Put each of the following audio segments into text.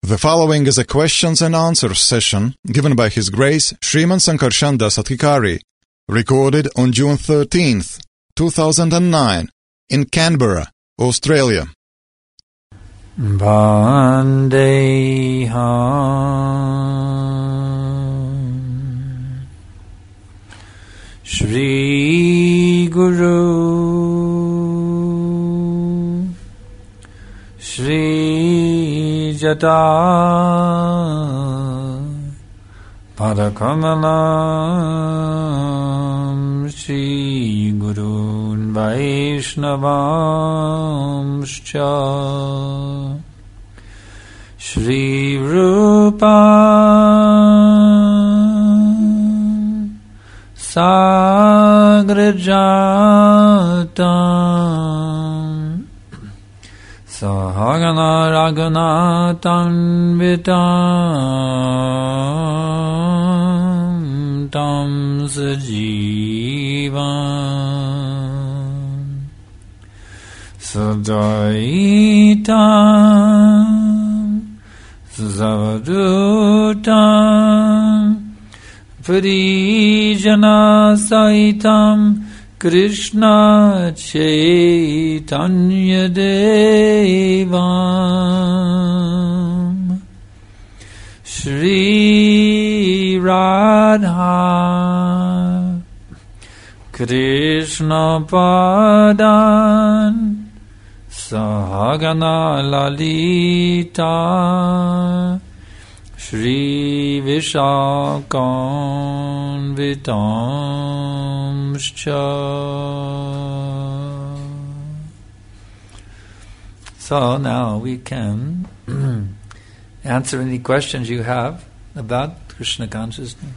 The following is a questions and answers session given by His Grace Sriman Sankarshan Das Adhikari, recorded on June 13th, 2009, in Canberra, Australia. Vandeham Shri Guru Shri Jata Padakamalam Shri Gurun Vaishnavamscha Shri Rupa Sagrajatam Sahagana Raghunatam Vitam Tam Sajivam Sadaitam Zavadutam Parijana Saitam Krishna Chaitanya Devam Shri Radha Krishna Padan Sahagana Lalita Shri Vishakam Vitamscha. So now we can answer any questions you have about Krishna consciousness.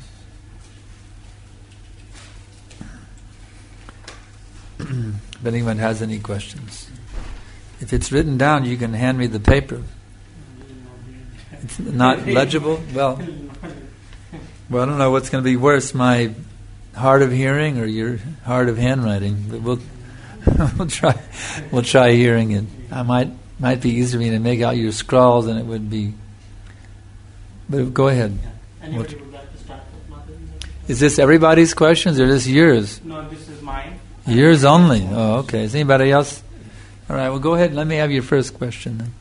If anyone has any questions. If it's written down, you can hand me the paper. It's not legible? Well, I don't know what's going to be worse, my hard of hearing or your hard of handwriting. But we'll try hearing it. I might be easier for me to make out your scrawls than it would be. But go ahead. Anybody would like to start with Mother? Is this everybody's questions or just yours? No, this is mine. Yours only? Oh, okay. Is anybody else? All right, well go ahead and let me have your first question then.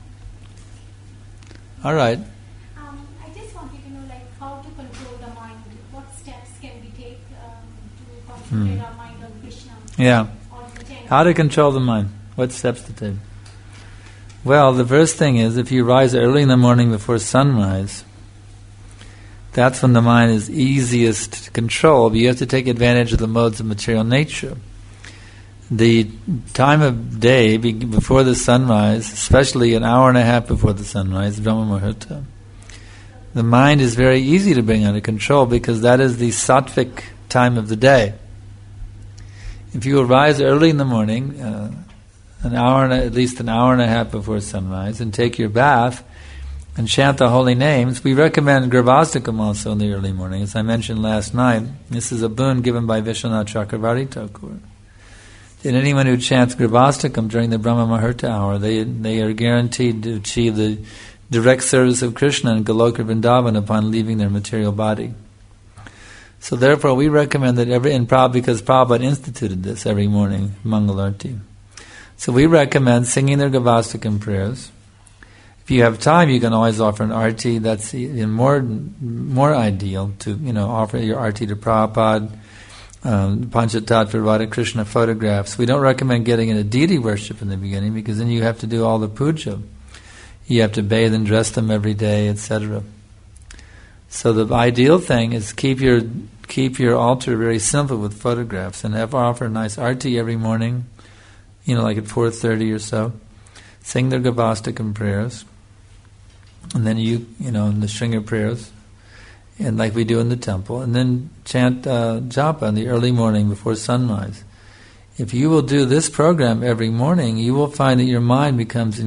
All right. I just wanted to know, how to control the mind. What steps can we take to concentrate our mind on Krishna? Yeah. How to control the mind? What steps to take? Well, the first thing is, if you rise early in the morning before sunrise, that's when the mind is easiest to control, but you have to take advantage of the modes of material nature. The time of day before the sunrise, especially an hour and a half before the sunrise, Brahma Muhurta, the mind is very easy to bring under control because that is the sattvic time of the day. If you arise early in the morning, at least an hour and a half before sunrise, and take your bath and chant the holy names, we recommend Garbhastakam also in the early morning. As I mentioned last night, this is a boon given by Vishwanath Chakravarti Thakur. And anyone who chants Garbhastakam during the Brahma Muhurta hour, they are guaranteed to achieve the direct service of Krishna in Goloka Vrindavan upon leaving their material body. So therefore we recommend that because Prabhupada instituted this every morning, Mangalarti. So we recommend singing their Garbhastakam prayers. If you have time, you can always offer an arti. That's even more ideal to offer your arti to Prabhupada. Panchatattva Radha Krishna photographs. We don't recommend getting into deity worship in the beginning because then you have to do all the puja. You have to bathe and dress them every day, etc. So the ideal thing is keep your altar very simple with photographs and offer a nice arti every morning, like at 4:30 or so. Sing their Garbhastakam prayers, and then in the Shringa prayers, and like we do in the temple, and then chant japa in the early morning before sunrise. If you will do this program every morning, you will find that your mind becomes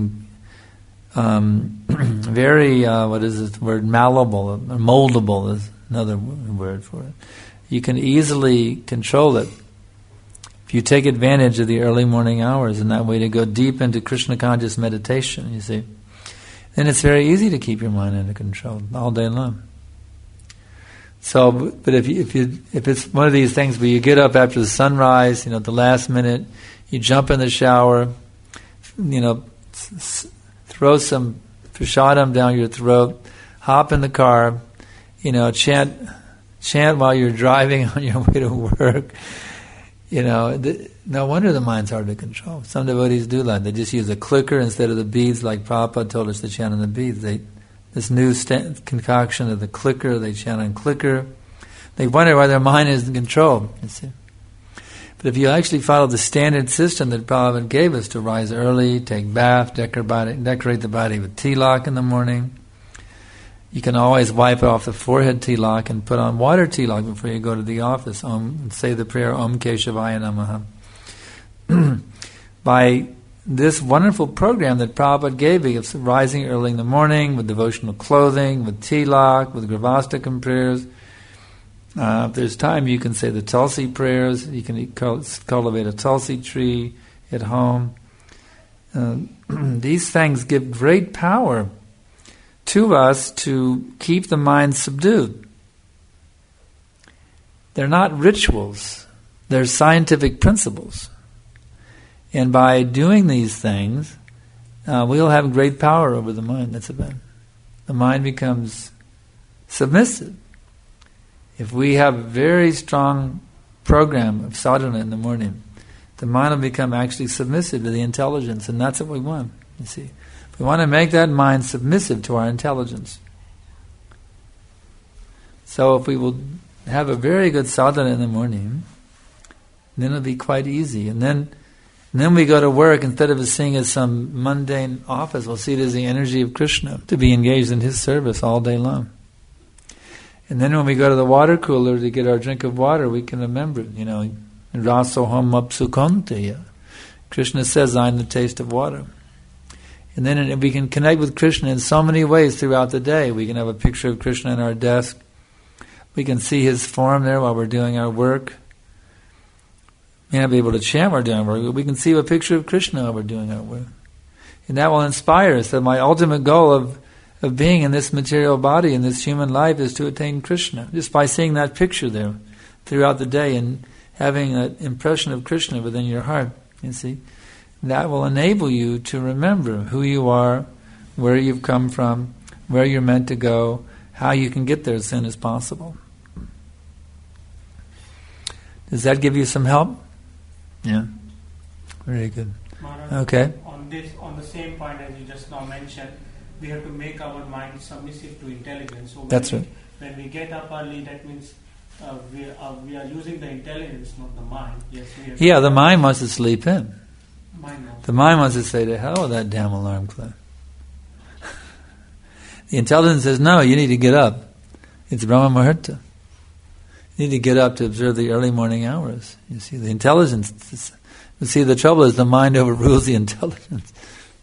very, malleable, moldable is another word for it. You can easily control it if you take advantage of the early morning hours in that way to go deep into Krishna conscious meditation, you see. then it's very easy to keep your mind under control all day long. So, but if it's one of these things where you get up after the sunrise, at the last minute, you jump in the shower, throw some prasadam down your throat, hop in the car, chant while you're driving on your way to work. No wonder the mind's hard to control. Some devotees do that. They just use a clicker instead of the beads, like Prabhupada told us to chant on the beads. This new concoction of the clicker, they chant on clicker. They wonder why their mind isn't controlled. You see. But if you actually follow the standard system that Prabhupada gave us to rise early, take bath, decorate the body with tilak in the morning, you can always wipe off the forehead tilak and put on water tilak before you go to the office. Say the prayer, Om Keshavaya Namaha. By this wonderful program that Prabhupada gave you of rising early in the morning with devotional clothing, with tilak, with Gravastakam prayers. If there's time, you can say the Tulsi prayers. You can cultivate a Tulsi tree at home. These things give great power to us to keep the mind subdued. They're not rituals. They're scientific principles. And by doing these things, we'll have great power over the mind. That's about it. The mind becomes submissive. If we have a very strong program of sadhana in the morning, the mind will become actually submissive to the intelligence, and that's what we want, you see. We want to make that mind submissive to our intelligence. So if we will have a very good sadhana in the morning, then it'll be quite easy. And then we go to work, instead of seeing it as some mundane office, we'll see it as the energy of Krishna, to be engaged in His service all day long. And then when we go to the water cooler to get our drink of water, we can remember, Rasoham apsukanteya. Krishna says, I'm the taste of water. And then we can connect with Krishna in so many ways throughout the day. We can have a picture of Krishna in our desk. We can see His form there while we're doing our work. We may not be able to chant while we're doing our work, but we can see a picture of Krishna while we're doing our work. And that will inspire us that my ultimate goal of being in this material body, in this human life, is to attain Krishna. Just by seeing that picture there throughout the day and having an impression of Krishna within your heart, you see, that will enable you to remember who you are, where you've come from, where you're meant to go, how you can get there as soon as possible. Does that give you some help? Yeah? Very good. Maharaj, okay. On the same point as you just now mentioned, we have to make our mind submissive to intelligence. So that's right. When we get up early, that means we are using the intelligence, not the mind. Yes, the mind wants to sleep in. Mind the mind wants to say, to hell with that damn alarm clock. The intelligence says, no, you need to get up. It's Brahma Muhurta. You need to get up to observe the early morning hours. You see, the intelligence. You see, the trouble is the mind overrules the intelligence.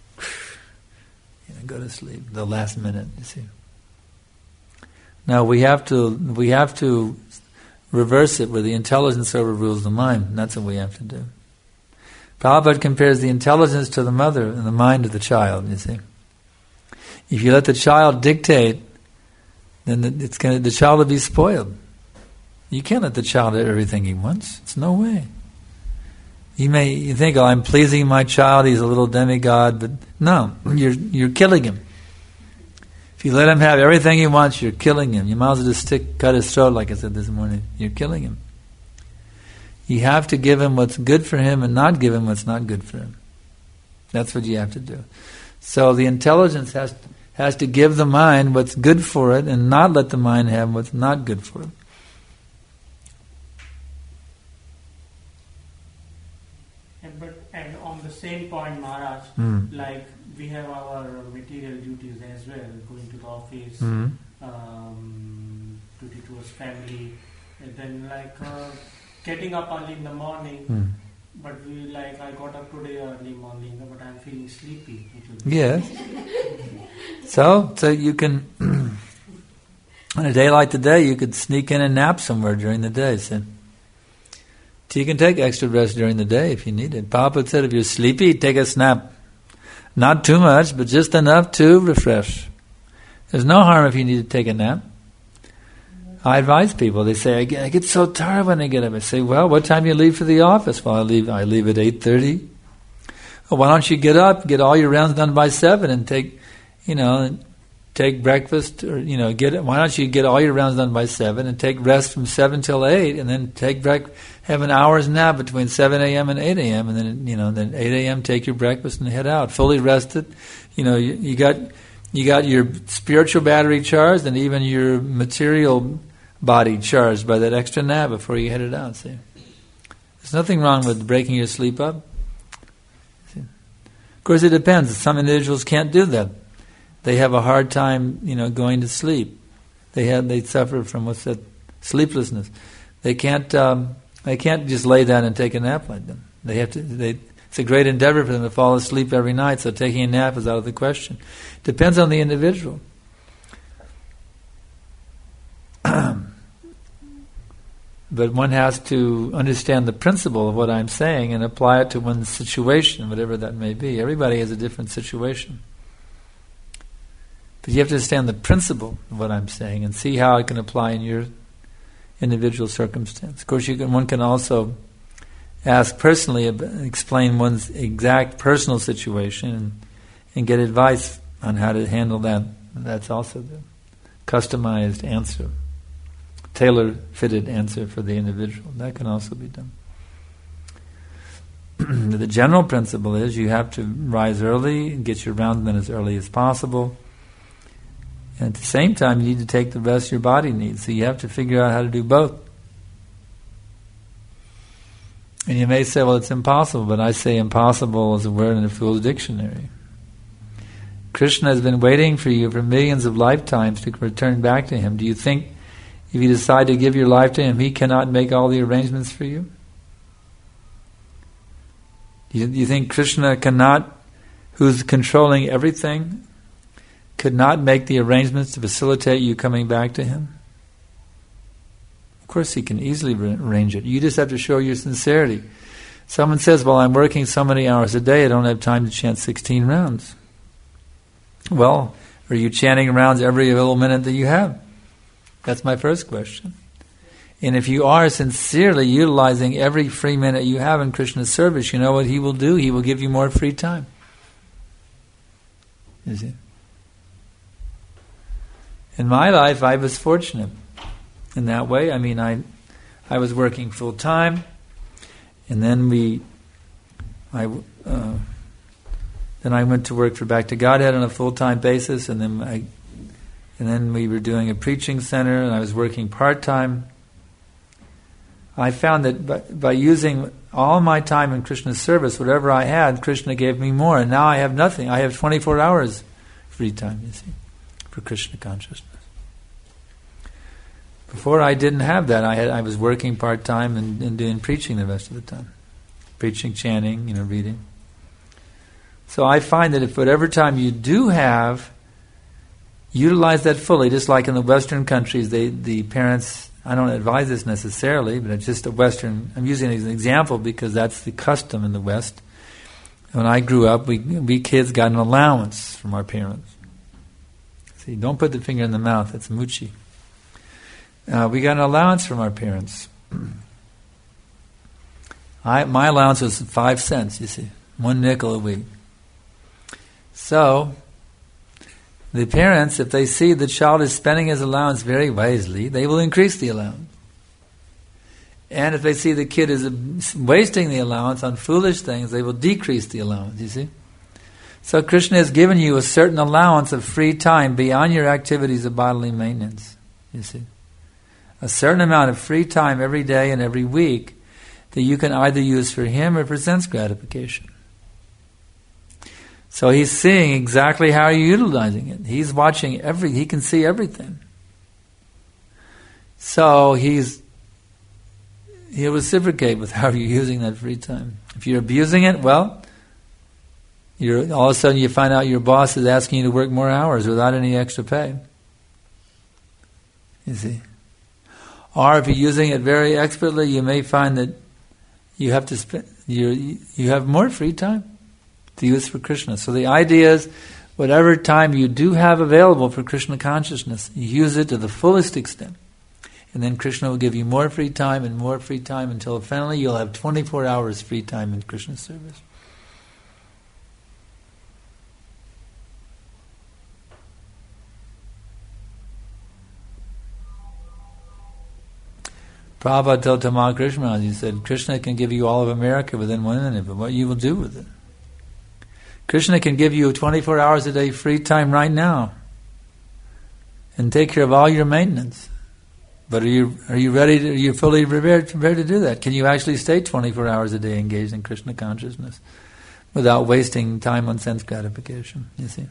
Go to sleep the last minute, you see. Now we have to reverse it where the intelligence overrules the mind. That's what we have to do. Prabhupada compares the intelligence to the mother and the mind to the child, you see. If you let the child dictate, then the child will be spoiled. You can't let the child do everything he wants. It's no way. You think, I'm pleasing my child, he's a little demigod, but no, you're killing him. If you let him have everything he wants, you're killing him. You might as well just cut his throat, like I said this morning. You're killing him. You have to give him what's good for him and not give him what's not good for him. That's what you have to do. So the intelligence has to give the mind what's good for it and not let the mind have what's not good for it. And on the same point, Maharaj, like we have our material duties as well, going to the office, duty towards family, and then getting up early in the morning. But I got up today early morning, but I'm feeling sleepy. Yes. So you can, on a day like today, you could sneak in and nap somewhere during the day. So you can take extra rest during the day if you need it. Prabhupada said if you're sleepy, take a nap. Not too much, but just enough to refresh. There's no harm if you need to take a nap. I advise people, they say, I get so tired when I get up. I say, well, what time do you leave for the office? Well, I leave at 8:30. Well, why don't you get up, get all your rounds done by 7 and take breakfast, or, why don't you get all your rounds done by 7 and take rest from 7 till 8 and then have an hour's nap between 7 a.m. and 8 a.m. and then 8 a.m. take your breakfast and head out, fully rested. You got your spiritual battery charged and even your material body charged by that extra nap before you headed out. See, there's nothing wrong with breaking your sleep up. See? Of course, it depends. Some individuals can't do that. They have a hard time, going to sleep. They suffer from sleeplessness. They can't just lay down and take a nap like them. They have to. It's a great endeavor for them to fall asleep every night. So taking a nap is out of the question. Depends on the individual. But one has to understand the principle of what I'm saying and apply it to one's situation, whatever that may be. Everybody has a different situation. But you have to understand the principle of what I'm saying and see how it can apply in your individual circumstance. Of course, one can also ask personally, explain one's exact personal situation and get advice on how to handle that. That's also the customized answer, tailor-fitted answer for the individual. That can also be done. The general principle is you have to rise early and get your round done as early as possible. And at the same time, you need to take the rest your body needs. So you have to figure out how to do both. And you may say, well, it's impossible, but I say impossible is a word in a fool's dictionary. Krishna has been waiting for you for millions of lifetimes to return back to Him. Do you think if you decide to give your life to Him, He cannot make all the arrangements for you? Do you think Krishna cannot, who's controlling everything, could not make the arrangements to facilitate you coming back to Him? Of course He can easily arrange it. You just have to show your sincerity. Someone says, well, I'm working so many hours a day, I don't have time to chant 16 rounds. Well, are you chanting rounds every little minute that you have? That's my first question. And if you are sincerely utilizing every free minute you have in Krishna's service, you know what He will do? He will give you more free time. You see? In my life, I was fortunate in that way. I mean, I was working full time, and then I went to work for Back to Godhead on a full time basis, and then we were doing a preaching center, and I was working part time. I found that by using all my time in Krishna's service, whatever I had, Krishna gave me more, and now I have nothing. I have 24 hours free time, you see, for Krishna consciousness. Before I didn't have that. I was working part time and doing preaching the rest of the time, preaching, chanting, reading. So I find that if whatever time you do have, utilize that fully. Just like in the Western countries, the parents. I don't advise this necessarily, but it's just a Western. I'm using it as an example because that's the custom in the West. When I grew up, we kids got an allowance from our parents. See, don't put the finger in the mouth. That's muchi. We got an allowance from our parents. My allowance was 5 cents, you see, 1 nickel a week. So, the parents, if they see the child is spending his allowance very wisely, they will increase the allowance. And if they see the kid is wasting the allowance on foolish things, they will decrease the allowance, you see. So Krishna has given you a certain allowance of free time beyond your activities of bodily maintenance, you see. A certain amount of free time every day and every week that you can either use for Him or for sense gratification. So He's seeing exactly how you're utilizing it. He's watching He can see everything. So He'll reciprocate with how you're using that free time. If you're abusing it, well, all of a sudden you find out your boss is asking you to work more hours without any extra pay. You see? Or if you're using it very expertly, you may find that you have to spend you have more free time. to use for Krishna. So the idea is, whatever time you do have available for Krishna consciousness, use it to the fullest extent. And then Krishna will give you more free time and more free time until finally you'll have 24 hours free time in Krishna service. Prabhupada told Tamal Krishna, he said, Krishna can give you all of America within 1 minute, but what you will do with it? Krishna can give you 24 hours a day free time right now and take care of all your maintenance. But are you ready? Are you fully prepared to do that? Can you actually stay 24 hours a day engaged in Krishna consciousness without wasting time on sense gratification? You see.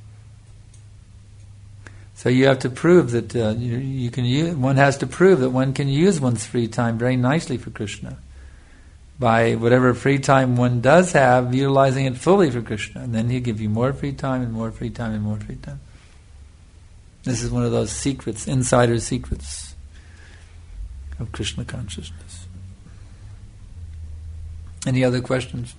So you have to prove that you can use. One has to prove that one can use one's free time very nicely for Krishna by whatever free time one does have, utilizing it fully for Krishna, and then He'll give you more free time and more free time and more free time. This is one of those secrets, insider secrets of Krishna consciousness. Any other questions?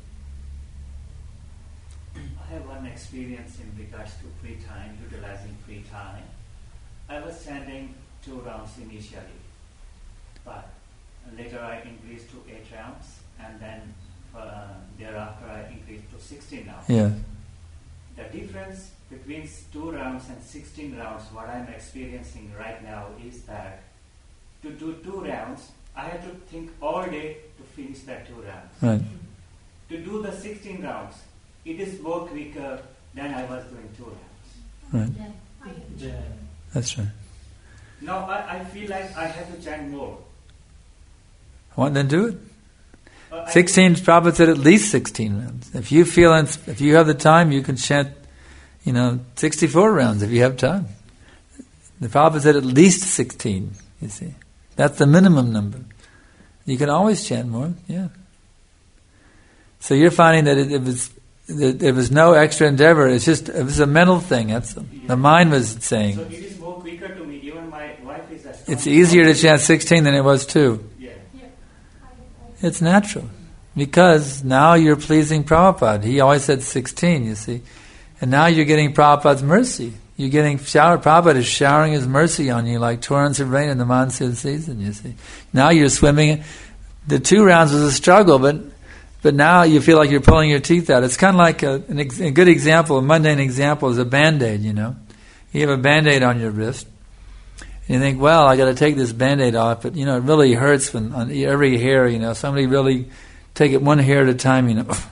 I have one experience in regards to free time, utilizing free time. I was chanting 2 rounds initially, but later I increased to 8 rounds, and then thereafter I increased to 16 rounds. Yeah. The difference between 2 rounds and 16 rounds, what I'm experiencing right now is that to do 2 rounds, I have to think all day to finish that 2 rounds. Right. To do the 16 rounds, it is more quicker than I was doing 2 Right. rounds. Yeah. That's right. Now I feel like I have to chant more. Well, then do it. 16, Prabhupada said at least 16 rounds. If you have the time, you can chant, 64 rounds if you have time. The Prabhupada said at least 16, you see. That's the minimum number. You can always chant more, yeah. So you're finding that it was no extra endeavor, it was a mental thing, the mind was saying. So it is more quicker to me, even my wife is a It's easier to chant 16 than it was 2. Yeah. It's natural. Because now you're pleasing Prabhupada. He always said 16, you see. And now you're getting Prabhupada's mercy. You're getting Prabhupada is showering His mercy on you like torrents of rain in the monsoon season, you see. Now you're swimming. The 2 rounds was a struggle, but now you feel like you're pulling your teeth out. It's kind of like a good example, a mundane example is a Band-Aid, You have a Band-Aid on your wrist. And you think, well, I got to take this Band-Aid off, but it really hurts when on every hair, somebody really take it one hair at a time,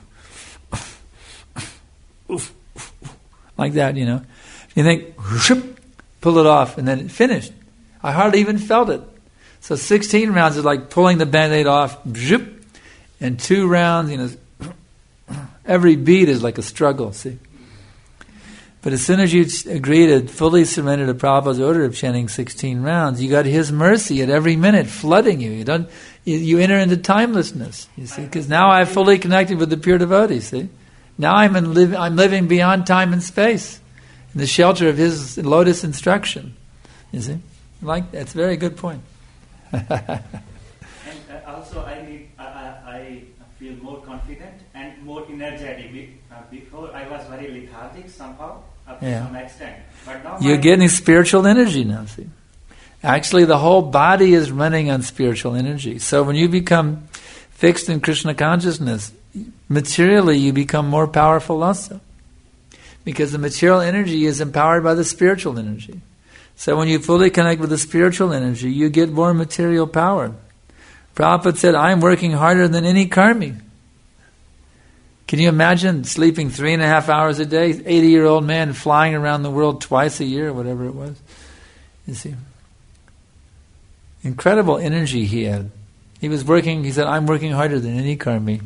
like that, You think, pull it off, and then it finished. I hardly even felt it. So 16 rounds is like pulling the Band-Aid off, and 2 rounds, every beat is like a struggle, see. But as soon as you agree to fully surrender to Prabhupada's order of chanting 16 rounds, you got His mercy at every minute flooding you. You enter into timelessness, you see, because now I've fully connected with the pure devotee, see. Now I'm living beyond time and space, in the shelter of His lotus instruction, you see. That's a very good point. And also I feel more confident and more energetic. Before I was very lethargic somehow, up to some extent. But now you're getting spiritual energy now, see. Actually, the whole body is running on spiritual energy. So when you become fixed in Krishna consciousness, materially you become more powerful also. Because the material energy is empowered by the spiritual energy. So when you fully connect with the spiritual energy, you get more material power. Prabhupada said, I'm working harder than any karmi. Can you imagine sleeping 3.5 hours a day, 80-year-old man flying around the world twice a year, whatever it was? You see, incredible energy he had. He said, I'm working harder than any karmi.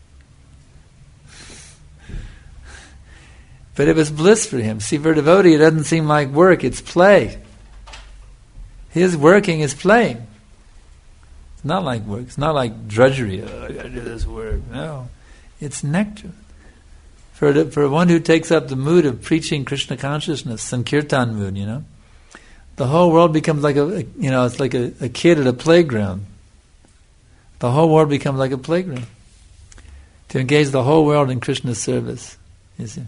But it was bliss for him. See, for a devotee, it doesn't seem like work, it's play. His working is playing. It's not like work. It's not like drudgery. Oh, I got to do this work. No. It's nectar. For one who takes up the mood of preaching Krishna consciousness, Sankirtan mood, the whole world becomes like it's like a kid at a playground. The whole world becomes like a playground. To engage the whole world in Krishna's service. You see.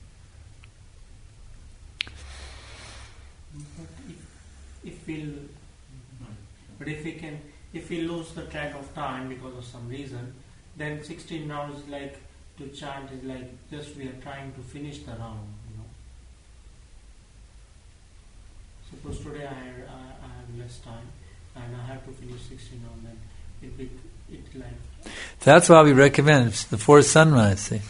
If we lose the track of time because of some reason, then 16 rounds like to chant is like just we are trying to finish the round, Suppose today I have less time and I have to finish 16 rounds, then it like. That's why we recommend before sunrise. See,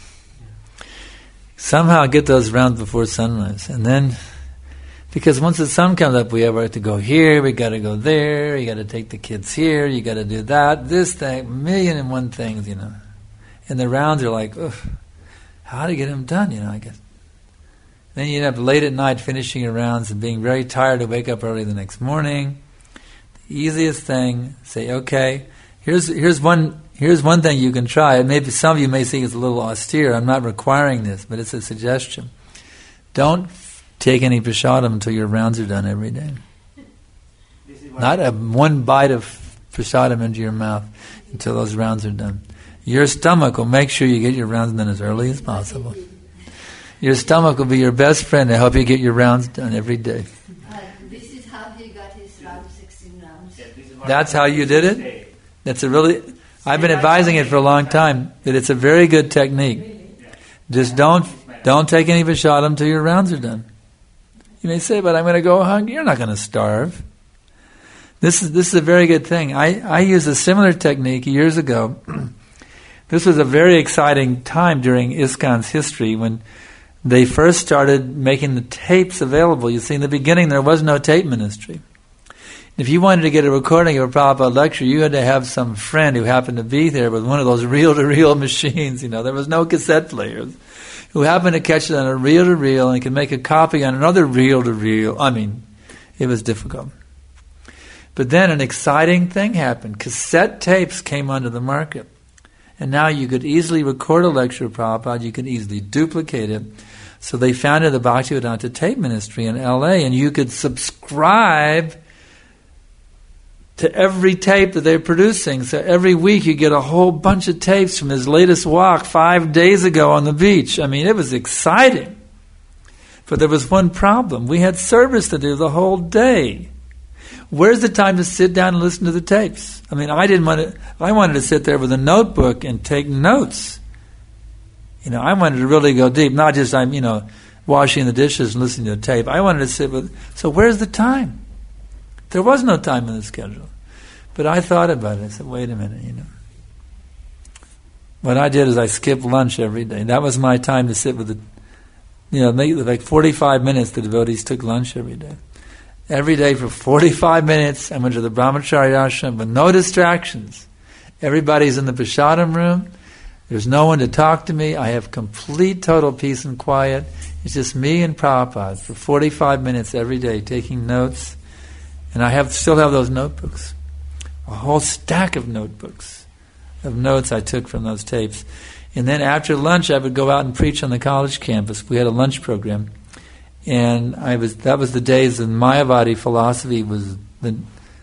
somehow get those rounds before sunrise, and then. Because once the sun comes up, we have to go here, we got to go there, you got to take the kids here, you got to do that, this thing, 1,000,001 things, And the rounds are like, how to get them done, I guess. Then you end up late at night finishing your rounds and being very tired to wake up early the next morning. The easiest thing, say, okay, here's one thing you can try. And maybe some of you may think it's a little austere. I'm not requiring this, but it's a suggestion. Don't take any prasadam until your rounds are done every day. Not one bite of prasadam into your mouth until those rounds are done. Your stomach will make sure you get your rounds done as early as possible. Your stomach will be your best friend to help you get your rounds done every day. This is how he got his round 16 rounds. That's how you did it? That's I've been advising it for a long time, that it's a very good technique. Just don't take any prasadam until your rounds are done. You may say, but I'm going to go hungry. You're not going to starve. This is a very good thing. I used a similar technique years ago. This was a very exciting time during ISKCON's history when they first started making the tapes available. You see, in the beginning there was no tape ministry. If you wanted to get a recording of a Prabhupada lecture, you had to have some friend who happened to be there with one of those reel-to-reel machines. There was no cassette players. Who happened to catch it on a reel-to-reel and could make a copy on another reel-to-reel. It was difficult. But then an exciting thing happened. Cassette tapes came onto the market. And now you could easily record a lecture of Prabhupada, you could easily duplicate it. So they founded the Bhaktivedanta Tape Ministry in LA, and you could subscribe to every tape that they're producing. So every week you get a whole bunch of tapes from his latest walk 5 days ago on the beach. It was exciting. But there was one problem. We had service to do the whole day. Where's the time to sit down and listen to the tapes? I wanted to sit there with a notebook and take notes. I wanted to really go deep, not just washing the dishes and listening to the tape. I wanted to sit with. So where's the time? There was no time in the schedule. But I thought about it. I said, wait a minute, What I did is I skipped lunch every day. That was my time to sit with like 45 minutes the devotees took lunch every day. Every day for 45 minutes I went to the brahmacharya ashram with no distractions. Everybody's in the prasadam room. There's no one to talk to me. I have complete, total peace and quiet. It's just me and Prabhupada for 45 minutes every day taking notes. And I still have those notebooks. A whole stack of notebooks of notes I took from those tapes. And then after lunch I would go out and preach on the college campus. We had a lunch program. And that was the days when Mayavadi philosophy was the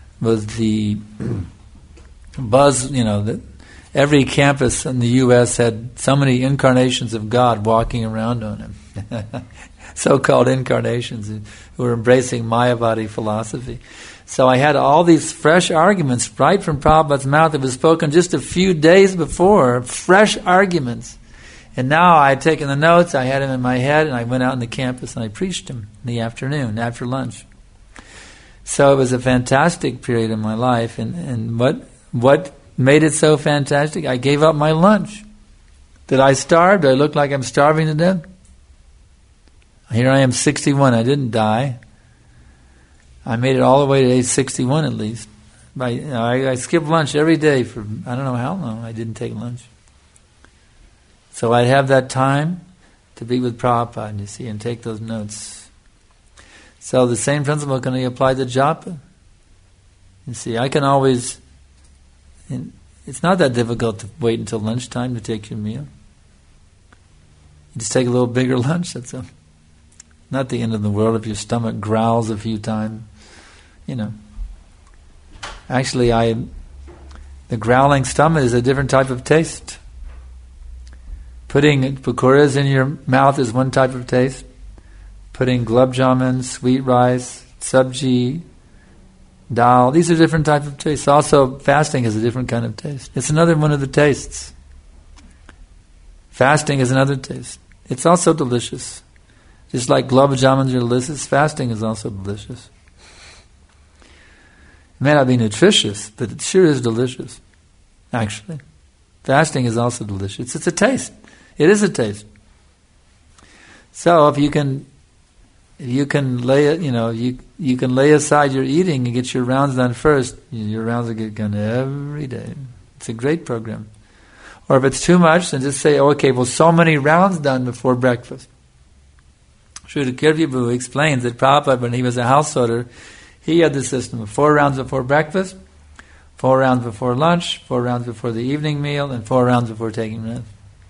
buzz, that every campus in the U.S. had so many incarnations of God walking around on him. So-called incarnations who were embracing Mayavadi philosophy. So I had all these fresh arguments right from Prabhupada's mouth that was spoken just a few days before, fresh arguments. And now I had taken the notes, I had them in my head, and I went out on the campus and I preached them in the afternoon, after lunch. So it was a fantastic period in my life. And what made it so fantastic? I gave up my lunch. Did I starve? Did I look like I'm starving to death? Here I am, 61. I didn't die. I made it all the way to age 61 at least. I skipped lunch every day for I don't know how long. I didn't take lunch. So I'd have that time to be with Prabhupada, you see, and take those notes. So the same principle can be applied to japa. You see, I can always... It's not that difficult to wait until lunchtime to take your meal. You just take a little bigger lunch, that's all. Not the end of the world if your stomach growls a few times. Actually, the growling stomach is a different type of taste. Putting pakoras in your mouth is one type of taste. Putting gulab jamun, sweet rice, sabji, dal, these are different types of tastes. Also, fasting is a different kind of taste. It's another one of the tastes. Fasting is another taste. It's also delicious. Just like gulab jamuns are delicious, fasting is also delicious. It may not be nutritious, but it sure is delicious, actually. Fasting is also delicious. It's a taste. It is a taste. So if you can lay it, you can lay aside your eating and get your rounds done first. Your rounds will get done every day. It's a great program. Or if it's too much, then just say, okay, well, so many rounds done before breakfast. Srila Kirti Prabhu explains that Prabhupada, when he was a householder, he had the system of 4 rounds before breakfast, 4 rounds before lunch, 4 rounds before the evening meal, and 4 rounds before taking rest.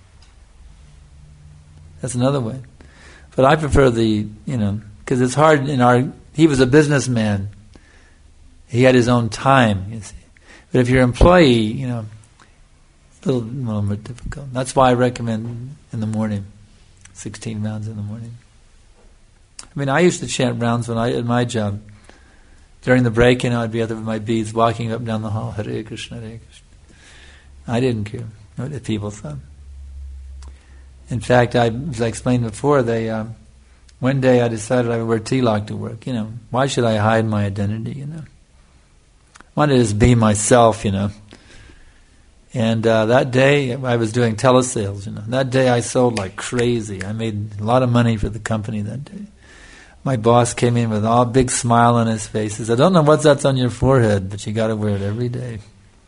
That's another way. But I prefer because it's hard he was a businessman. He had his own time, you see. But if you're an employee, it's a little more difficult. That's why I recommend in the morning, 16 rounds in the morning. I mean, I used to chant rounds at my job. During the break, I'd be out there with my beads, walking up and down the hall, Hare Krishna, Hare Krishna. I didn't care what people thought. In fact, as I explained before, one day I decided I would wear tilak to work. Why should I hide my identity? I wanted to just be myself. And that day I was doing telesales. That day I sold like crazy. I made a lot of money for the company that day. My boss came in with a big smile on his face. He said, "I don't know what's that's on your forehead, but you got to wear it every day."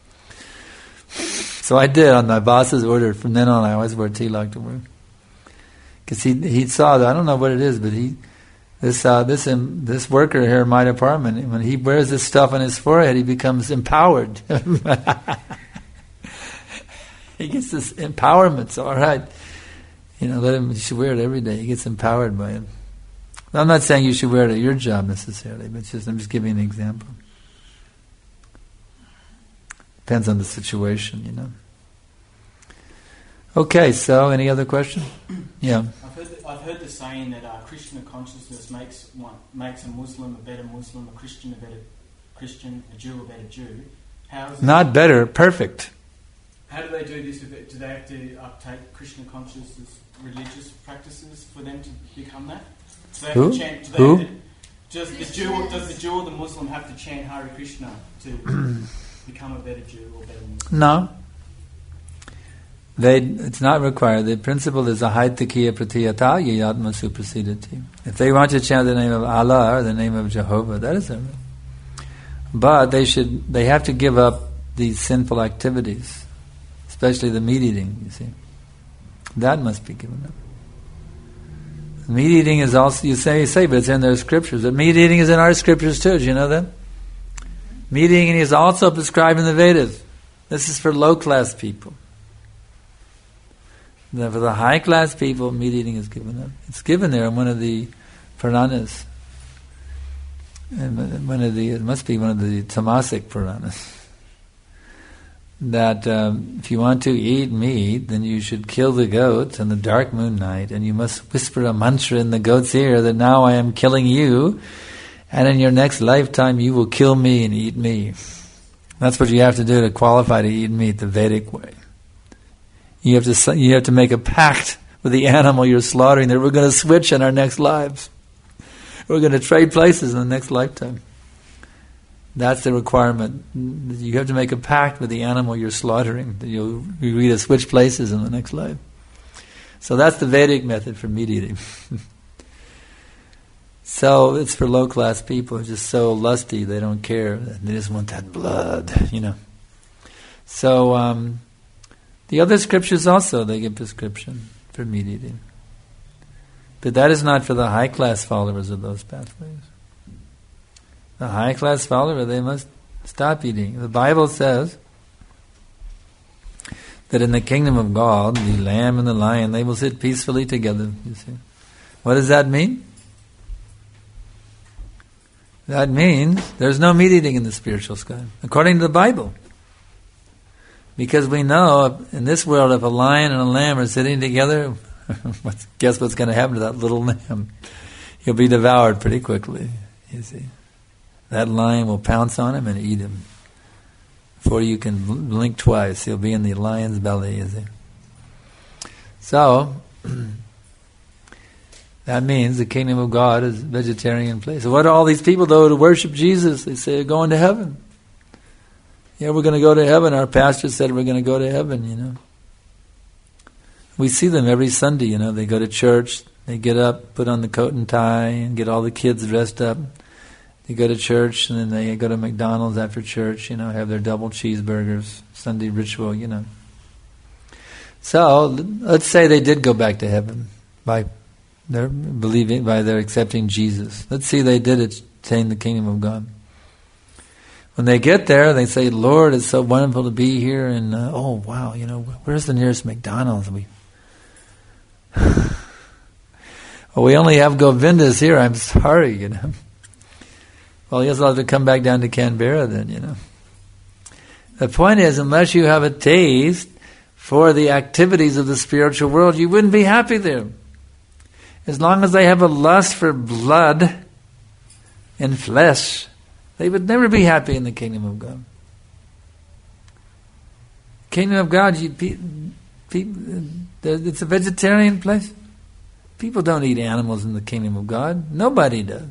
So I did on my boss's order. From then on, I always wear tilak to work. Because he saw that, I don't know what it is, but this worker here in my department, when he wears this stuff on his forehead, he becomes empowered. He gets this empowerment. So all right, let him. You should wear it every day. He gets empowered by it. I'm not saying you should wear it at your job necessarily, but I'm just giving an example. Depends on the situation, Okay, so any other question? Yeah. I've heard the saying that Krishna consciousness makes a Muslim a better Muslim, a Christian a better Christian, a Jew a better Jew. Not better, perfect. How do they do this? Do they have to uptake Krishna consciousness religious practices for them to become that? Do they have to chant? Who? Does the Jew or the Muslim have to chant Hare Krishna to become a better Jew or better Muslim? No. It's not required. The principle is ahaitakya pratiyata yayatma suprasidati. If they want to chant the name of Allah or the name of Jehovah, that is it. But they have to give up these sinful activities, especially the meat eating, you see. That must be given up. Meat eating is also, you say, but it's in their scriptures. But meat eating is in our scriptures too, do you know that? Meat eating is also prescribed in the Vedas. This is for low-class people. For the high-class people, meat eating is given up. It's given there in one of the Puranas. It must be one of the Tamasic Puranas. That if you want to eat meat, then you should kill the goat on the dark moon night, and you must whisper a mantra in the goat's ear that now I am killing you, and in your next lifetime you will kill me and eat me. That's what you have to do to qualify to eat meat the Vedic way. You have to make a pact with the animal you're slaughtering that we're going to switch in our next lives. We're going to trade places in the next lifetime. That's the requirement. You have to make a pact with the animal you're slaughtering that you'll agree to switch places in the next life. So that's the Vedic method for meat eating. So it's for low-class people who are just so lusty they don't care. They just want that blood, So the other scriptures also, they give prescription for meat eating. But that is not for the high-class followers of those pathways. The high-class follower, they must stop eating. The Bible says that in the kingdom of God, the lamb and the lion, they will sit peacefully together, you see. What does that mean? That means there's no meat eating in the spiritual sky, according to the Bible. Because we know in this world, if a lion and a lamb are sitting together, guess what's going to happen to that little lamb? He'll be devoured pretty quickly, you see. That lion will pounce on him and eat him. Before you can blink twice, he'll be in the lion's belly, you see. So, that means the kingdom of God is a vegetarian place. So what do all these people, though, to worship Jesus? They say, going to heaven. Yeah, we're going to go to heaven. Our pastor said we're going to go to heaven, you know. We see them every Sunday, you know. They go to church, they get up, put on the coat and tie, and get all the kids dressed up. They go to church, and then they go to McDonald's after church, you know, have their double cheeseburgers, Sunday ritual, you know. So, let's say they did go back to heaven by their believing, by their accepting Jesus. Let's see they did attain the kingdom of God. When they get there, they say, Lord, it's so wonderful to be here, and oh wow, you know, where's the nearest McDonald's? We only have Govinda's here, I'm sorry, you know. Well, you'll have to come back down to Canberra then, you know. The point is, unless you have a taste for the activities of the spiritual world, you wouldn't be happy there. As long as they have a lust for blood and flesh, they would never be happy in the kingdom of God. Kingdom of God, it's a vegetarian place. People don't eat animals in the kingdom of God. Nobody does.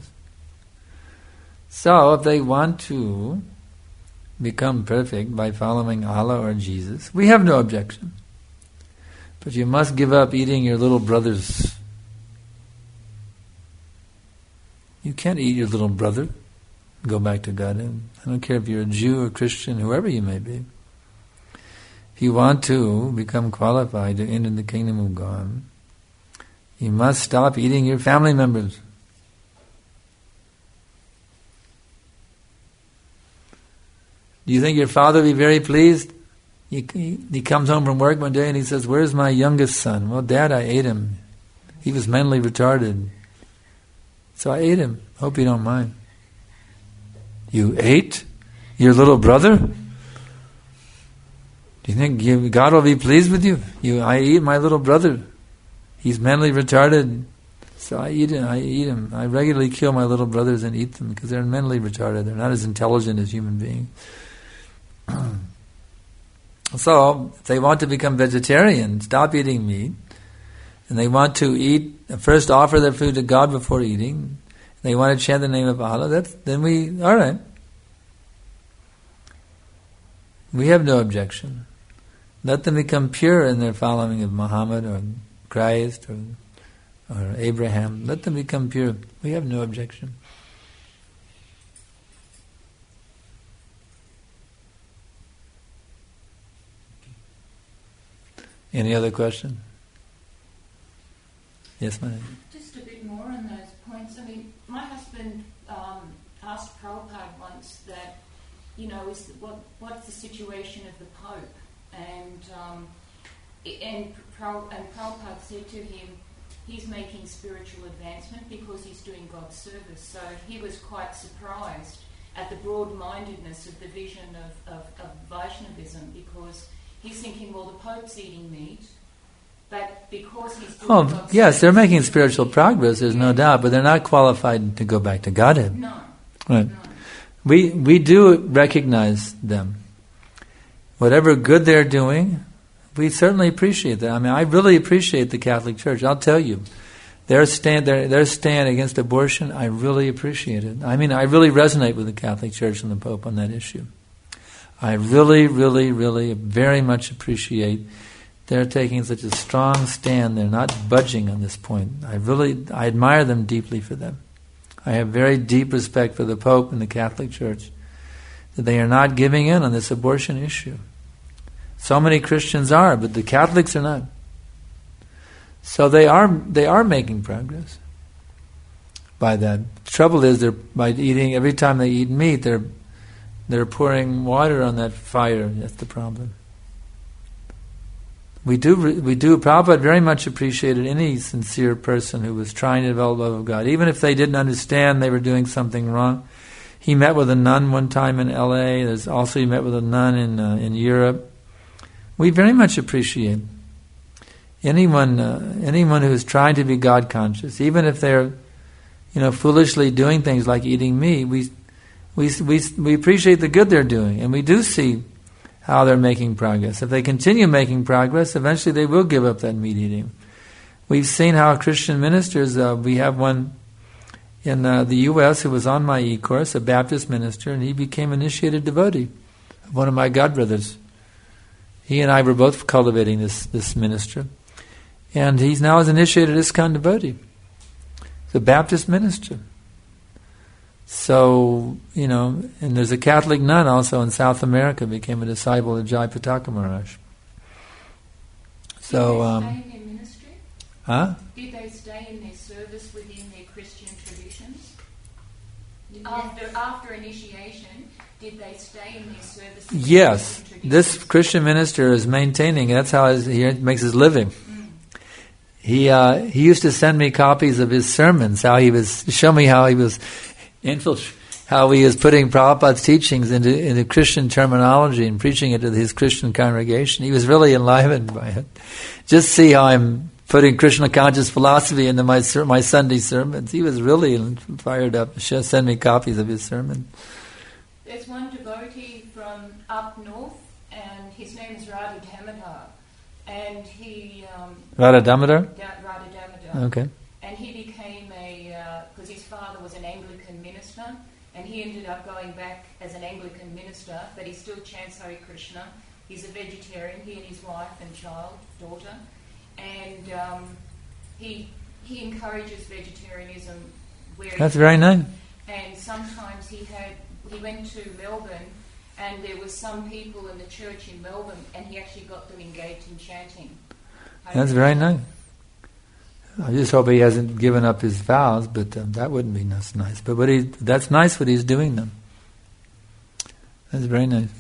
So, if they want to become perfect by following Allah or Jesus, we have no objection. But you must give up eating your little brothers. You can't eat your little brother and go back to God. I don't care if you're a Jew or Christian, whoever you may be. If you want to become qualified to enter the kingdom of God, you must stop eating your family members. Do you think your father will be very pleased? He comes home from work one day and he says, where's my youngest son? Well, Dad, I ate him. He was mentally retarded. So I ate him. Hope you don't mind. You ate your little brother? Do you think God will be pleased with you? I eat my little brother. He's mentally retarded. So I eat him. I regularly kill my little brothers and eat them because they're mentally retarded. They're not as intelligent as human beings. So, if they want to become vegetarian, stop eating meat, and they want to first offer their food to God before eating, they want to chant the name of Allah, alright. We have no objection. Let them become pure in their following of Muhammad or Christ or Abraham. Let them become pure. We have no objection. Any other question? Yes, ma'am. Just a bit more on those points. I mean, my husband asked Prabhupada once that, you know, what's the situation of the Pope? And Prabhupada said to him, he's making spiritual advancement because he's doing God's service. So he was quite surprised at the broad-mindedness of the vision of Vaishnavism, because he's thinking, well, the Pope's eating meat, but because he's doing God's yes, they're making spiritual progress, there's no doubt, but they're not qualified to go back to Godhead. No. Right. No. We do recognize them. Whatever good they're doing, we certainly appreciate that. I mean, I really appreciate the Catholic Church. I'll tell you, their stand against abortion, I really appreciate it. I mean, I really resonate with the Catholic Church and the Pope on that issue. I really, really, really very much appreciate they're taking such a strong stand. They're not budging on this point. I admire them deeply for them. I have very deep respect for the Pope and the Catholic Church, that they are not giving in on this abortion issue. So many Christians are, but the Catholics are not. So they are making progress by that. The trouble is, every time they eat meat, they're pouring water on that fire. That's the problem. We do. Prabhupada very much appreciated any sincere person who was trying to develop love of God, even if they didn't understand they were doing something wrong. He met with a nun one time in L.A. He met with a nun in Europe. We very much appreciate anyone who is trying to be God conscious, even if they're, foolishly doing things like eating meat. We appreciate the good they're doing, and we do see how they're making progress. If they continue making progress, eventually they will give up that meat eating. We've seen how Christian ministers, we have one in the U.S. who was on my e-course, a Baptist minister, and he became initiated devotee of one of my godbrothers. He and I were both cultivating this minister. And he's now an initiated ISKCON devotee. He's a Baptist minister. So, and there's a Catholic nun also in South America, became a disciple of Jayapataka Maharaj. So, did they stay in their ministry? Huh? Did they stay in their service within their Christian traditions? Yes. After initiation, did they stay in their service? Yes. This Christian minister is maintaining, that's how he makes his living. He used to send me copies of his sermons, show me how he was putting Prabhupada's teachings into Christian terminology and preaching it to his Christian congregation. He was really enlivened by it. Just see how I'm putting Krishna conscious philosophy into my Sunday sermons. He was really fired up. Send me copies of his sermon. There's one devotee from up north, and his name is Radha Damodar. And he... Radha Damodar? Radha Damodar. Okay. And he became because his father was an Anglican minister, and he ended up going back as an Anglican minister, but he still chants Hare Krishna. He's a vegetarian, he and his wife and daughter. And he encourages vegetarianism where That's very nice. And sometimes he went to Melbourne, and there was some people in the church in Melbourne, and he actually got them engaged in chanting. That's very nice. I just hope he hasn't given up his vows, but that wouldn't be nice. But that's nice what he's doing then. That's very nice.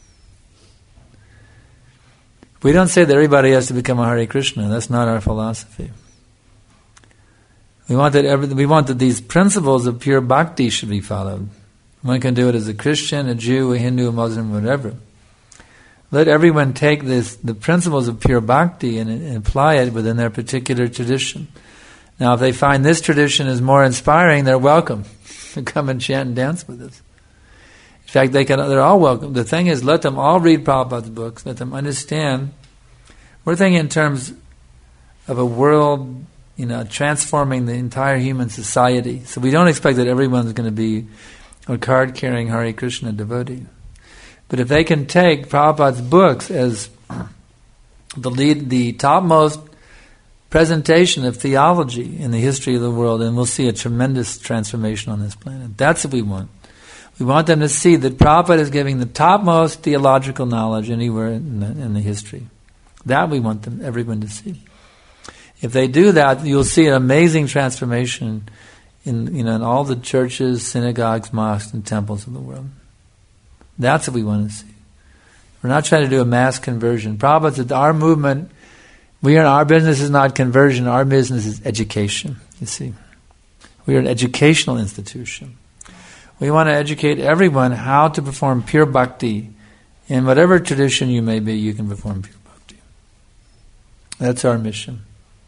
We don't say that everybody has to become a Hare Krishna. That's not our philosophy. We want that these principles of pure bhakti should be followed. One can do it as a Christian, a Jew, a Hindu, a Muslim, whatever. Let everyone take the principles of pure bhakti and apply it within their particular tradition. Now, if they find this tradition is more inspiring, they're welcome to come and chant and dance with us. In fact, they're all welcome. The thing is, let them all read Prabhupada's books. Let them understand. We're thinking in terms of a world, transforming the entire human society. So we don't expect that everyone's going to be a card-carrying Hare Krishna devotee. But if they can take Prabhupada's books as the topmost presentation of theology in the history of the world, then we'll see a tremendous transformation on this planet. That's what we want. We want them to see that Prabhupada is giving the topmost theological knowledge anywhere in the history. That we want everyone to see. If they do that, you'll see an amazing transformation in all the churches, synagogues, mosques, and temples of the world. That's what we want to see. We're not trying to do a mass conversion. Prabhupada said our movement, our business is not conversion, our business is education, you see. We are an educational institution. We want to educate everyone how to perform pure bhakti. In whatever tradition you may be, you can perform pure bhakti. That's our mission.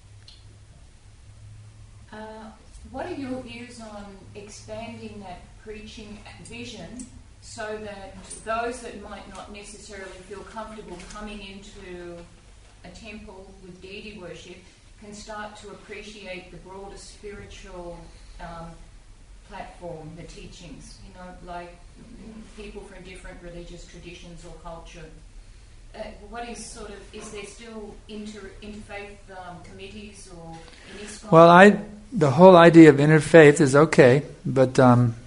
What are your views on expanding that preaching vision so that those that might not necessarily feel comfortable coming into a temple with deity worship can start to appreciate the broader spiritual platform, the teachings, like people from different religious traditions or culture? Is there still interfaith committees or in ISKCON? Well, the whole idea of interfaith is okay, but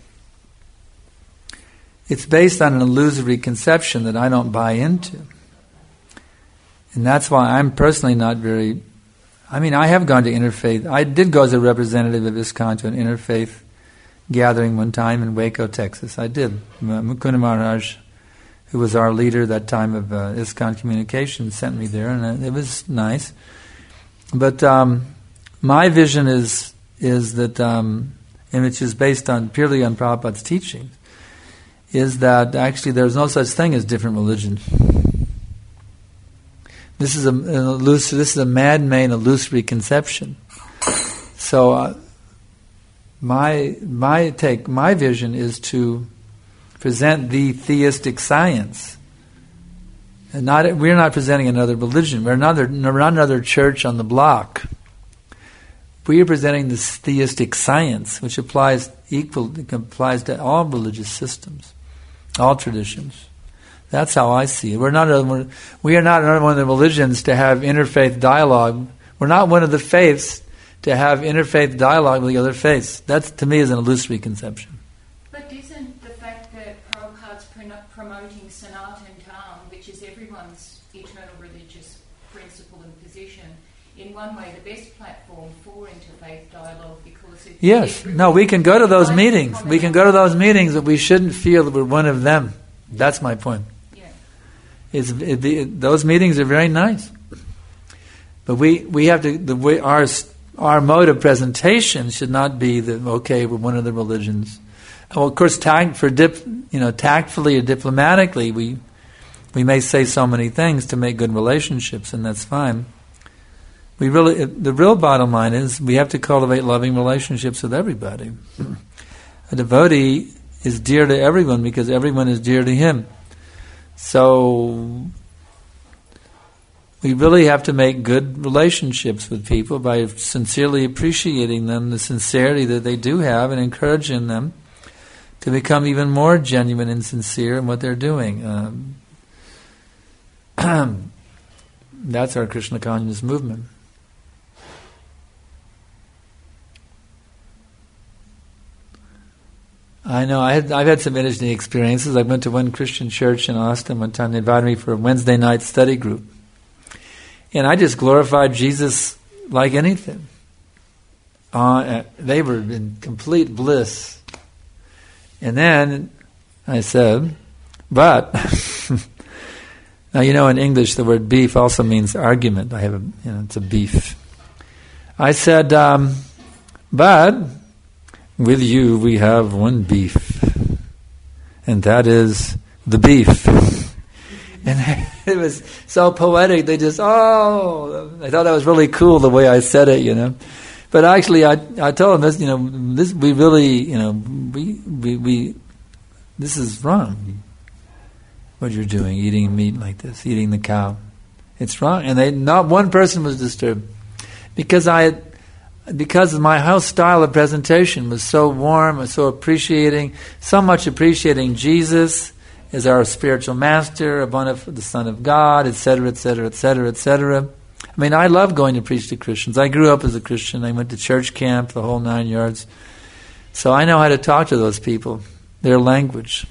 it's based on an illusory conception that I don't buy into. And that's why I'm personally not very... I have gone to interfaith. I did go as a representative of ISKCON to an interfaith gathering one time in Waco, Texas. I did. Mukunda Maharaj, who was our leader that time of ISKCON Communications, sent me there, and it was nice. But my vision is that, and which is based purely on Prabhupada's teachings, is that actually there's no such thing as different religions. This is a man-made illusory conception. So my vision is to present the theistic science. And we're not presenting another religion. We're not another church on the block. We are presenting this theistic science, which applies to all religious systems, all traditions. That's how I see it. We are not another one of the religions to have interfaith dialogue. We're not one of the faiths to have interfaith dialogue with the other faiths. That, to me, is an illusory conception. But isn't the fact that Prabhupada's promoting Sanatana Dharma, which is everyone's eternal religious principle and position, in one way the best platform for interfaith dialogue, because it's... Yes. No, we can go to those meetings. We can go to those meetings, but we shouldn't feel that we're one of them. That's my point. Those meetings are very nice, but we have to. Our mode of presentation should not be that we're one of the religions. Well, of course, tactfully or diplomatically, we may say so many things to make good relationships, and that's fine. The real bottom line is we have to cultivate loving relationships with everybody. A devotee is dear to everyone because everyone is dear to him. So we really have to make good relationships with people by sincerely appreciating them, the sincerity that they do have, and encouraging them to become even more genuine and sincere in what they're doing. That's our Krishna consciousness movement. I know, I've had some interesting experiences. I went to one Christian church in Austin one time. They invited me for a Wednesday night study group. And I just glorified Jesus like anything. They were in complete bliss. And then I said, but, now in English the word beef also means argument. It's a beef. I said, but with you we have one beef, and that is the beef. And it was so poetic. They just, I thought that was really cool the way I said it, But actually, I told them this, we really, we this is wrong. What you're doing, eating meat like this, eating the cow, it's wrong. And not one person was disturbed because my whole style of presentation was so warm and so appreciating, so much appreciating Jesus as our spiritual master, the Son of God, etc., etc., etc., etc. I mean, I love going to preach to Christians. I grew up as a Christian. I went to church camp, the whole 9 yards. So I know how to talk to those people, their language.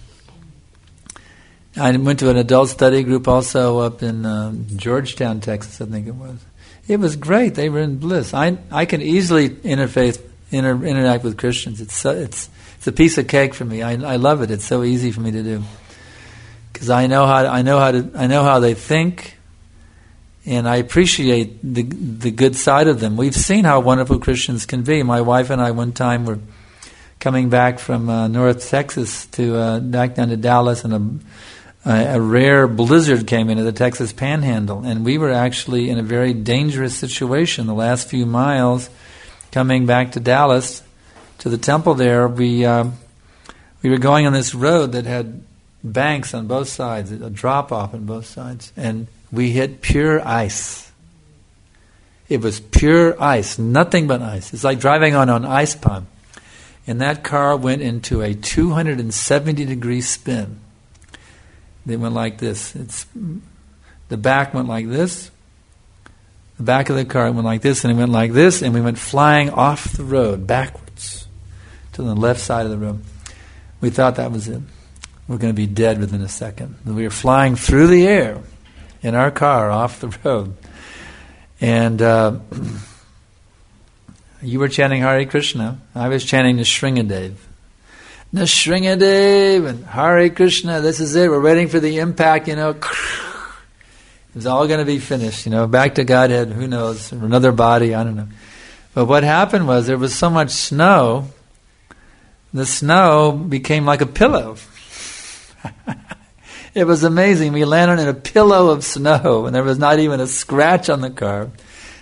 I went to an adult study group also up in Georgetown, Texas, I think it was. It was great. They were in bliss. I can easily interact with Christians. It's a piece of cake for me. I love it. It's so easy for me to do because I know how they think, and I appreciate the good side of them. We've seen how wonderful Christians can be. My wife and I one time were coming back from North Texas back down to Dallas, and a rare blizzard came into the Texas Panhandle, and we were actually in a very dangerous situation. The last few miles coming back to Dallas, to the temple there, we were going on this road that had banks on both sides, a drop-off on both sides, and we hit pure ice. It was pure ice, nothing but ice. It's like driving on an ice pond. And that car went into a 270-degree spin. They went like this. The back went like this. The back of the car went like this, and it went like this, and we went flying off the road backwards to the left side of the road. We thought that was it. We're going to be dead within a second. We were flying through the air in our car off the road. And you were chanting Hare Krishna. I was chanting Nrsingadev. Nrsingadev and Hare Krishna, this is it. We're waiting for the impact, It's all going to be finished, back to Godhead, who knows, another body, I don't know. But what happened was there was so much snow, the snow became like a pillow. It was amazing. We landed in a pillow of snow, and there was not even a scratch on the car.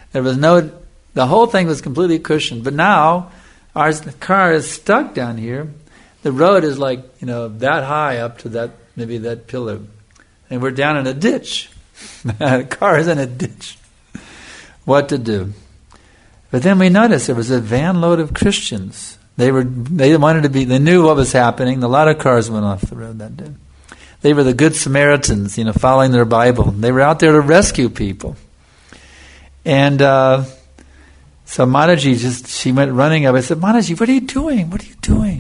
The whole thing was completely cushioned. But now, our car is stuck down here. The road is like, that high up to that pillar. And we're down in a ditch. The car is in a ditch. What to do? But then we noticed there was a van load of Christians. They knew what was happening. A lot of cars went off the road that day. They were the good Samaritans, following their Bible. They were out there to rescue people. And so Mataji she went running up. I said, Mataji, what are you doing? What are you doing?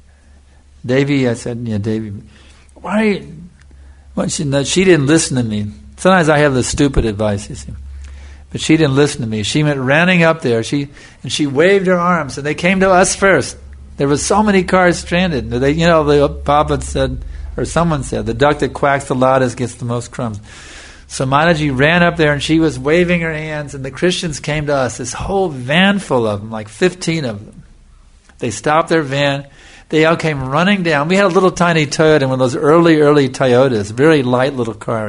Davy, I said, yeah, Davy. Why are you... Well, she didn't listen to me. Sometimes I have the stupid advice, you see. But she didn't listen to me. She went running up there. She waved her arms, and they came to us first. There were so many cars stranded. The Papa said, or someone said, the duck that quacks the loudest gets the most crumbs. So Mataji ran up there, and she was waving her hands, and the Christians came to us. This whole van full of them, like 15 of them. They stopped their van. They all came running down. We had a little tiny Toyota, one of those early Toyotas, very light little car,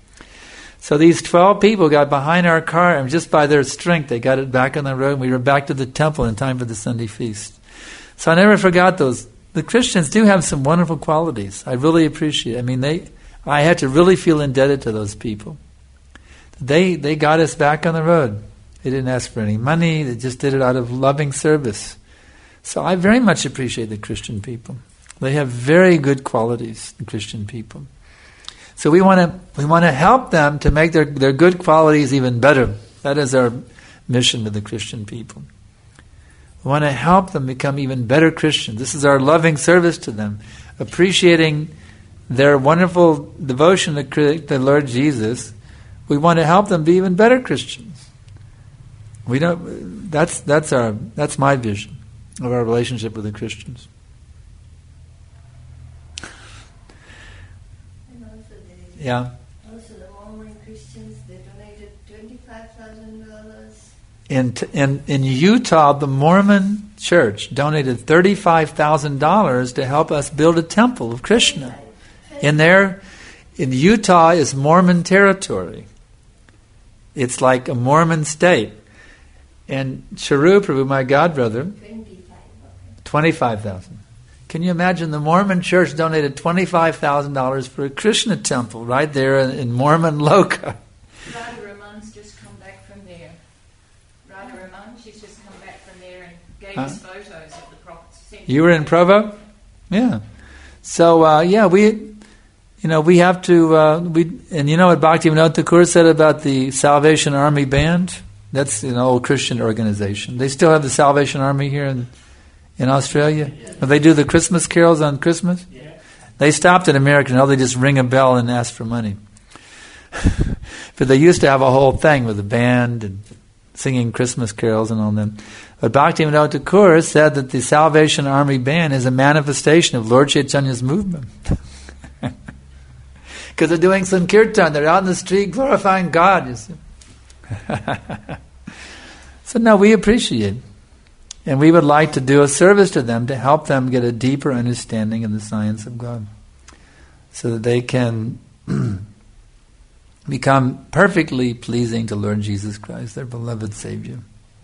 So these 12 people got behind our car, and just by their strength, they got it back on the road, and we were back to the temple in time for the Sunday feast. So I never forgot those. The Christians do have some wonderful qualities. I really appreciate it. I had to really feel indebted to those people. They got us back on the road. They didn't ask for any money. They just did it out of loving service. So I very much appreciate the Christian people. They have very good qualities, the Christian people. So we want to help them to make their good qualities even better. That is our mission to the Christian people. We want to help them become even better Christians. This is our loving service to them, appreciating their wonderful devotion to the Lord Jesus. We want to help them be even better Christians. That's my vision of our relationship with the Christians. Yeah. Also, the Mormon Christians, they donated $25,000. In Utah, the Mormon Church donated $35,000 to help us build a temple of Krishna. In Utah is Mormon territory. It's like a Mormon state. And Charu Prabhu, my godbrother, 25,000. Can you imagine the Mormon Church donated $25,000 for a Krishna temple right there in Mormon Loka? Radha Raman's just come back from there. Radha Raman, she's just come back from there and gave us photos of the prophets. You were in Provo? Yeah. So, we have to, and you know what Bhaktivinoda Thakur said about the Salvation Army Band? That's an old Christian organization. They still have the Salvation Army here in Australia? Yeah. They do the Christmas carols on Christmas? Yeah. They stopped in America. Now they just ring a bell and ask for money. But they used to have a whole thing with a band and singing Christmas carols and all that. But Bhaktivinoda Thakur said that the Salvation Army Band is a manifestation of Lord Chaitanya's movement. Because they're doing Sankirtan. They're out in the street glorifying God, you see. So no, we appreciate it. And we would like to do a service to them to help them get a deeper understanding of the science of God, so that they can become perfectly pleasing to Lord Jesus Christ, their beloved Savior.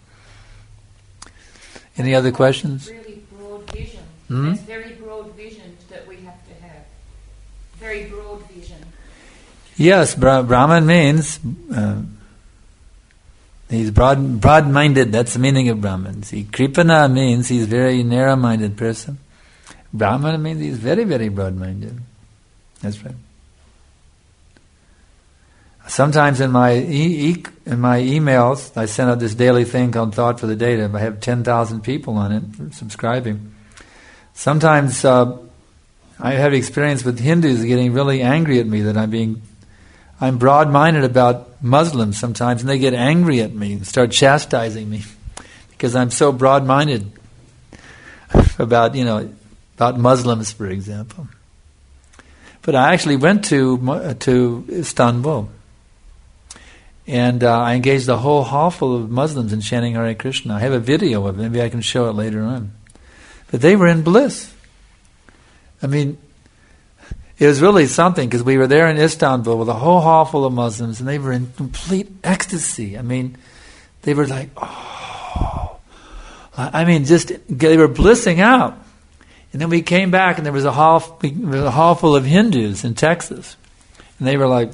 Any other questions? Really broad vision. It's very broad vision that we have to have. Very broad vision. Yes, Brahman means he's broad-minded. That's the meaning of Brahman. See, Kripana means he's very narrow-minded person. Brahman means he's very, very broad-minded. That's right. Sometimes in my emails, I send out this daily thing called Thought for the Day. I have 10,000 people on it subscribing. Sometimes I have experience with Hindus getting really angry at me that I'm broad-minded about Muslims sometimes, and they get angry at me and start chastising me because I'm so broad-minded about Muslims, for example. But I actually went to Istanbul, and I engaged a whole hall full of Muslims in chanting Hare Krishna. I have a video of it. Maybe I can show it later on. But they were in bliss. I mean, it was really something, because we were there in Istanbul with a whole hall full of Muslims, and they were in complete ecstasy. I mean, they were like, oh, I mean, just they were blissing out. And then we came back, and there was a hall full of Hindus in Texas, and they were like,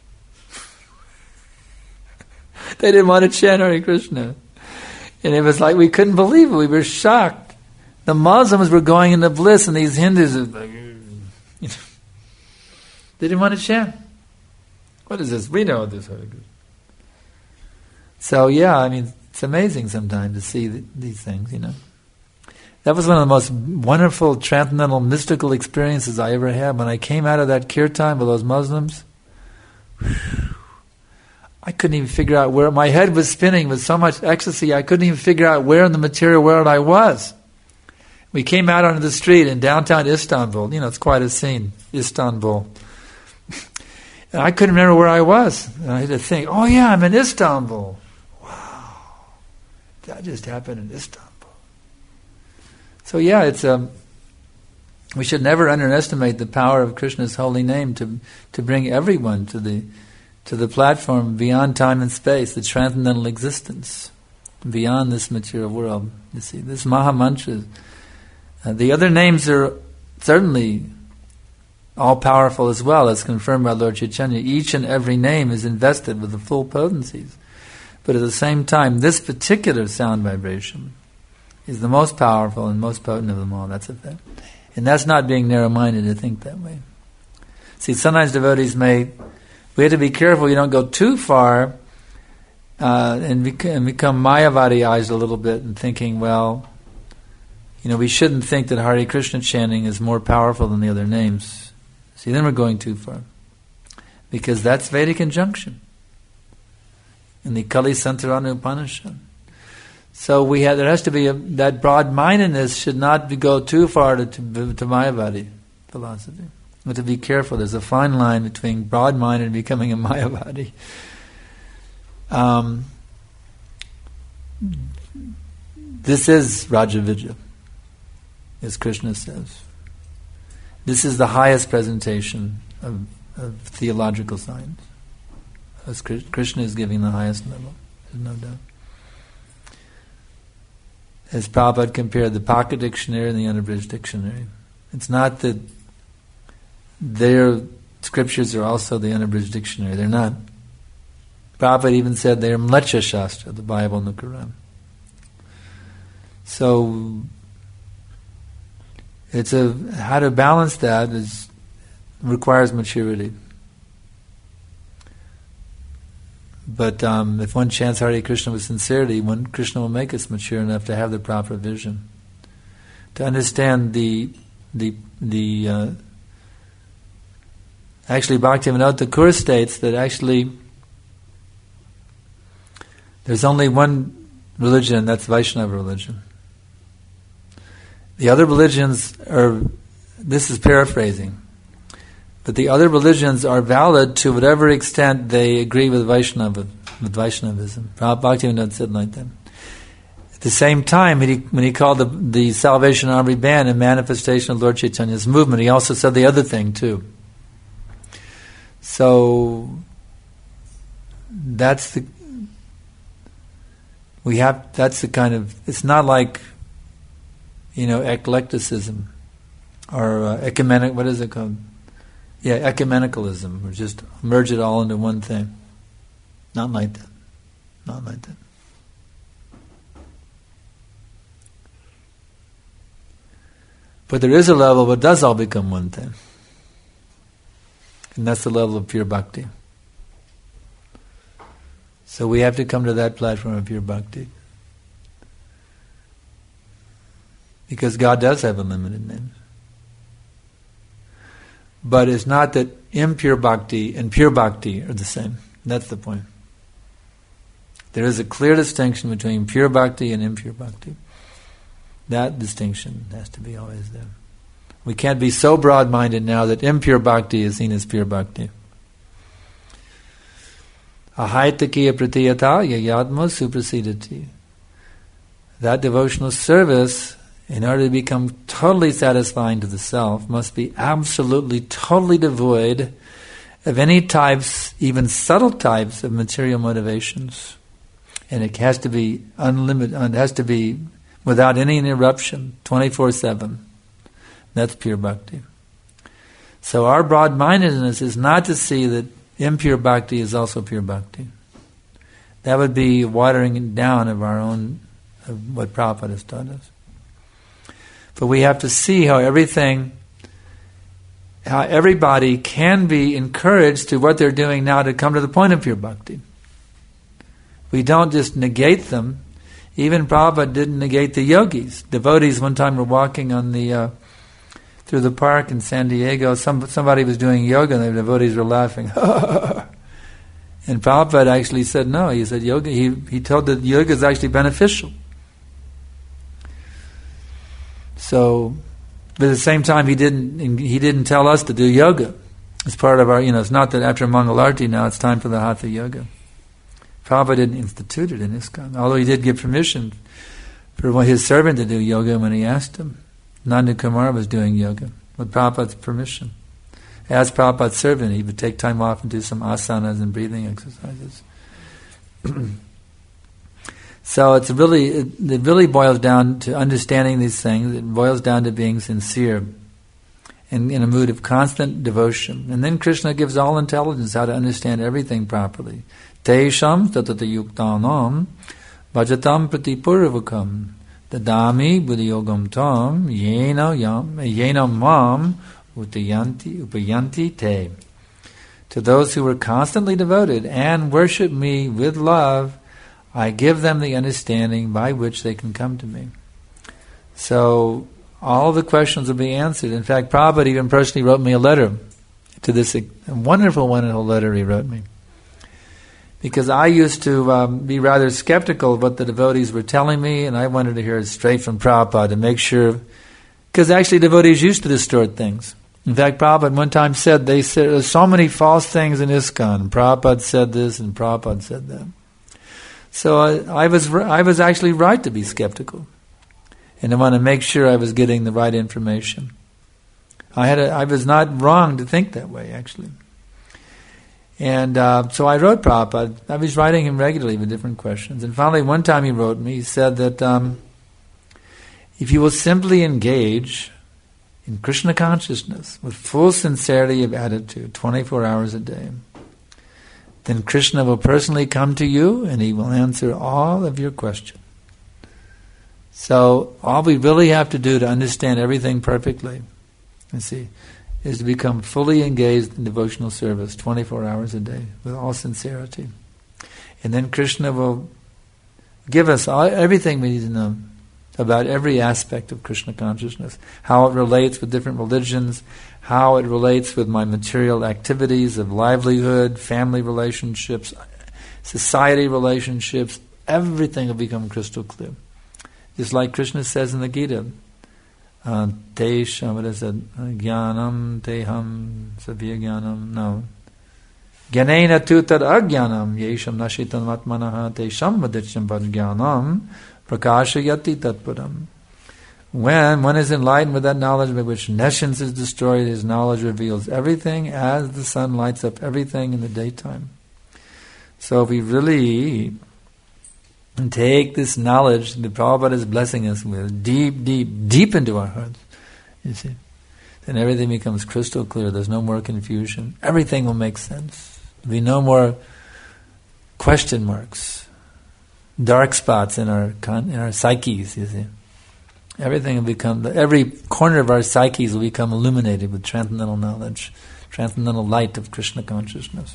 they didn't want to chant Hare Krishna, and it was like we couldn't believe it. We were shocked. The Muslims were going into bliss, and these Hindus were like, they didn't want to chant. What is this? We know this. So yeah, I mean, it's amazing sometimes to see these things, you know. That was one of the most wonderful, transcendental, mystical experiences I ever had. When I came out of that kirtan with those Muslims, I couldn't even figure out where. My head was spinning with so much ecstasy, I couldn't even figure out where in the material world I was. We came out onto the street in downtown Istanbul. You know, it's quite a scene, Istanbul. And I couldn't remember where I was. And I had to think, oh yeah, I'm in Istanbul. Wow. That just happened in Istanbul. So yeah, it's we should never underestimate the power of Krishna's holy name to bring everyone to the platform beyond time and space, the transcendental existence, beyond this material world. You see, this Maha Mantra. The other names are certainly all powerful as well, as confirmed by Lord Chaitanya. Each and every name is invested with the full potencies. But at the same time, this particular sound vibration is the most powerful and most potent of them all. That's a fact. And that's not being narrow-minded to think that way. See, sometimes devotees we have to be careful you don't go too far and become Mayavadi-ized a little bit and thinking, well, you know, we shouldn't think that Hare Krishna chanting is more powerful than the other names. See, then we're going too far. Because that's Vedic injunction in the Kali Santarana Upanishad. So there has to be that broad-mindedness should not go too far to Mayavadi philosophy. We have to be careful. There's a fine line between broad-minded and becoming a Mayavadi. This is Rajavidya, as Krishna says. This is the highest presentation of theological science. As Krishna is giving the highest level, there's no doubt. As Prabhupada compared the Pocket Dictionary and the Unabridged Dictionary. It's not that their scriptures are also the Unabridged Dictionary. They're not. Prabhupada even said they're Mlecha Shastra, the Bible and the Quran. So, how to balance that requires maturity. But if one chants Hare Krishna with sincerity, Krishna will make us mature enough to have the proper vision, to understand the actually Bhaktivinoda Thakur states that actually there's only one religion, that's Vaishnava religion. The other religions are, this is paraphrasing, but the other religions are valid to whatever extent they agree with Vaishnavism. Bhaktivinoda said like that. At the same time, when he called the Salvation Army Band a manifestation of Lord Chaitanya's movement, he also said the other thing too. So that's the kind of, it's not like, you know, eclecticism or ecumenic, what is it called? Yeah, ecumenicalism, or just merge it all into one thing. Not like that. Not like that. But there is a level where it does all become one thing. And that's the level of pure bhakti. So we have to come to that platform of pure bhakti. Because God does have unlimited names. But it's not that impure bhakti and pure bhakti are the same. That's the point. There is a clear distinction between pure bhakti and impure bhakti. That distinction has to be always there. We can't be so broad-minded now that impure bhakti is seen as pure bhakti. Ahaitakiya pratiyata yayadma suprasidati. That devotional service in order to become totally satisfying to the self, must be absolutely, totally devoid of any types, even subtle types of material motivations. And it has to be unlimited, it has to be without any interruption, 24/7. That's pure bhakti. So our broad-mindedness is not to see that impure bhakti is also pure bhakti. That would be watering down of our own, of what Prabhupada has taught us. But we have to see how everybody can be encouraged to what they're doing now to come to the point of pure bhakti. We don't just negate them. Even Prabhupada didn't negate the yogis. Devotees one time were walking on the through the park in San Diego. Somebody was doing yoga and the devotees were laughing. And Prabhupada actually said no. He said yoga. He told that yoga is actually beneficial. So, but at the same time, he didn't tell us to do yoga. It's part of our. It's not that after Mangalarti now it's time for the Hatha yoga. Prabhupada didn't institute it in ISKCON, although he did give permission for his servant to do yoga when he asked him. Nanda Kumar was doing yoga with Prabhupada's permission. As Prabhupada's servant, he would take time off and do some asanas and breathing exercises. So it really boils down to understanding these things. It boils down to being sincere and in a mood of constant devotion. And then Krishna gives all intelligence how to understand everything properly. Tesham tatata yuktanam bhajatam pratipurvakam dadami buddhiyogam tam yena mam upayanti te. To those who are constantly devoted and worship me with love, I give them the understanding by which they can come to me. So all the questions will be answered. In fact, Prabhupada even personally wrote me a letter to this, a wonderful letter he wrote me. Because I used to be rather skeptical of what the devotees were telling me, and I wanted to hear it straight from Prabhupada to make sure, because actually devotees used to distort things. In fact, Prabhupada one time said, there's so many false things in ISKCON. Prabhupada said this and Prabhupada said that. So I was actually right to be skeptical. And I want to make sure I was getting the right information. I was not wrong to think that way, actually. And so I wrote Prabhupada. I was writing him regularly with different questions. And finally, one time he wrote me, he said that if you will simply engage in Krishna consciousness with full sincerity of attitude, 24 hours a day, then Krishna will personally come to you and he will answer all of your questions. So all we really have to do to understand everything perfectly, is to become fully engaged in devotional service 24 hours a day with all sincerity. And then Krishna will give us everything we need to know about every aspect of Krishna consciousness, how it relates with different religions, how it relates with my material activities of livelihood, family relationships, society relationships. Everything will become crystal clear. Just like Krishna says in the Gita, Tesham, what is it? Jnanam, Teham, Savya Jnanam, no. Jnanena tu tad ajnanam, Yesham nashitam atmanaha, Tesham vadicham pad jnanam, prakashayati tatparam. When one is enlightened with that knowledge by which nescience is destroyed, his knowledge reveals everything as the sun lights up everything in the daytime. So if we really take this knowledge that Prabhupada is blessing us with deep into our hearts, then everything becomes crystal clear. There's no more confusion. Everything will make sense. There'll be no more question marks, dark spots in our psyches. Everything will become, every corner of our psyches will become illuminated with transcendental knowledge, transcendental light of Krishna consciousness.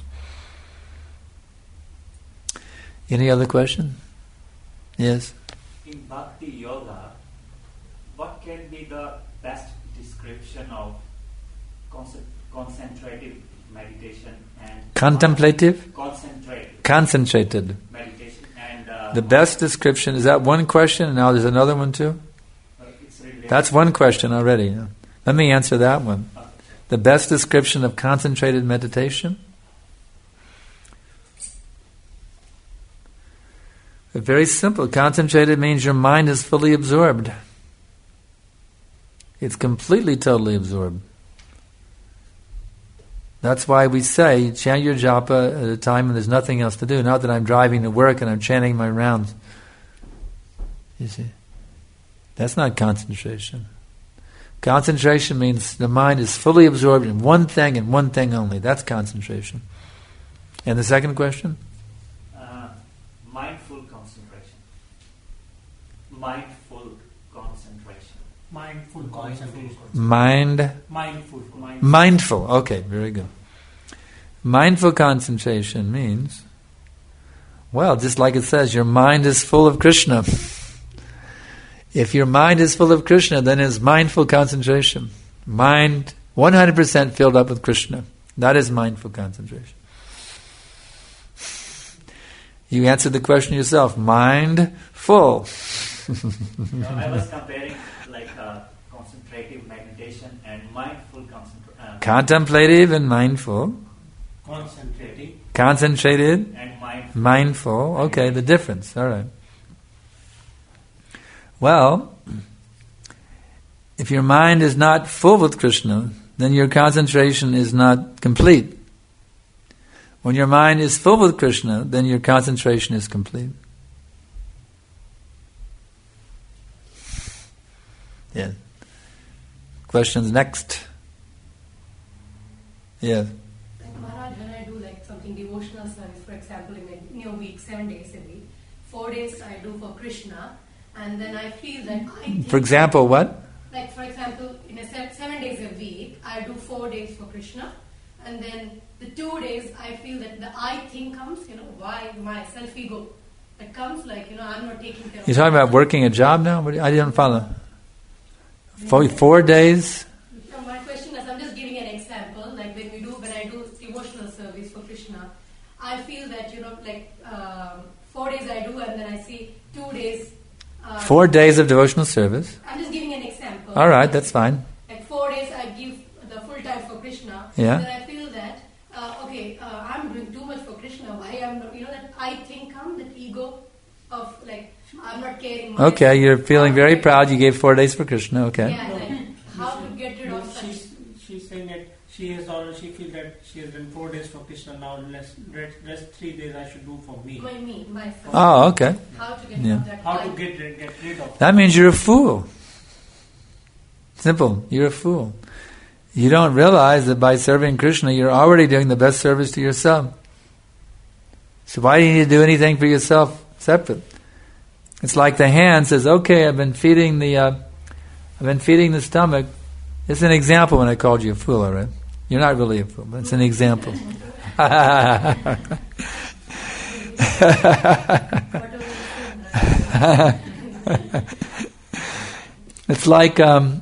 Any other question? Yes? In Bhakti Yoga, what can be the best description of concentrative meditation and contemplative? Concentrated meditation and the best description, is that one question and now there's another one too? That's one question already. Let me answer that one. Okay. The best description of concentrated meditation? Very simple. Concentrated means your mind is fully absorbed. It's completely, totally absorbed. That's why we say, chant your japa at a time when there's nothing else to do. Not that I'm driving to work and I'm chanting my rounds. You see? That's not concentration. Concentration means the mind is fully absorbed in one thing and one thing only. That's concentration. And the second question? Mindful concentration. Mindful concentration. Mindful concentration. Mindful. Okay, very good. Mindful concentration means, well, just like it says, your mind is full of Krishna. If your mind is full of Krishna, then it's mindful concentration. Mind 100% filled up with Krishna. That is mindful concentration. You answered the question yourself. Mind full. No, I was comparing like concentrative meditation and mindful concentration. Contemplative and mindful. Concentrated and mindful. Mindful. Okay, the difference. All right. Well, if your mind is not full with Krishna, then your concentration is not complete. When your mind is full with Krishna, then your concentration is complete. Yeah. Questions next? Yes. Like Maharaj, when I do like something devotional service, for example, in a week, 7 days a week, 4 days I do for Krishna, and then I feel that I think... For example, what? Like for example, in a 7 days a week, I do 4 days for Krishna, and then the 2 days I feel that the I thing comes, why my self-ego. It comes like, I'm not taking care of... You're talking about working a job now? I didn't follow. 4 days? So my question is, I'm just giving an example, like when I do devotional service for Krishna, I feel that, 4 days I do and then I see 2 days... 4 days of devotional service? I'm just giving an example. All right, that's fine. Like 4 days I give the full time for Krishna, yeah. Then I feel that, I'm doing too much for Krishna, why I'm not, that I think that ego of like, I'm not caring. Okay, you're feeling very proud you gave 4 days for Krishna, okay. Yeah, like, how to get rid of such... She's saying that she feels that she has done 4 days for Krishna, now rest 3 days I should do for me. Myself. Oh, okay. How to get rid of that? How to get rid of that means you're a fool. Simple, you're a fool. You don't realize that by serving Krishna, you're already doing the best service to yourself. So why do you need to do anything for yourself separate? It's like the hand says, okay, I've been feeding the stomach. It's an example when I called you a fool, all right? You're not really a fool, but it's an example. It's like,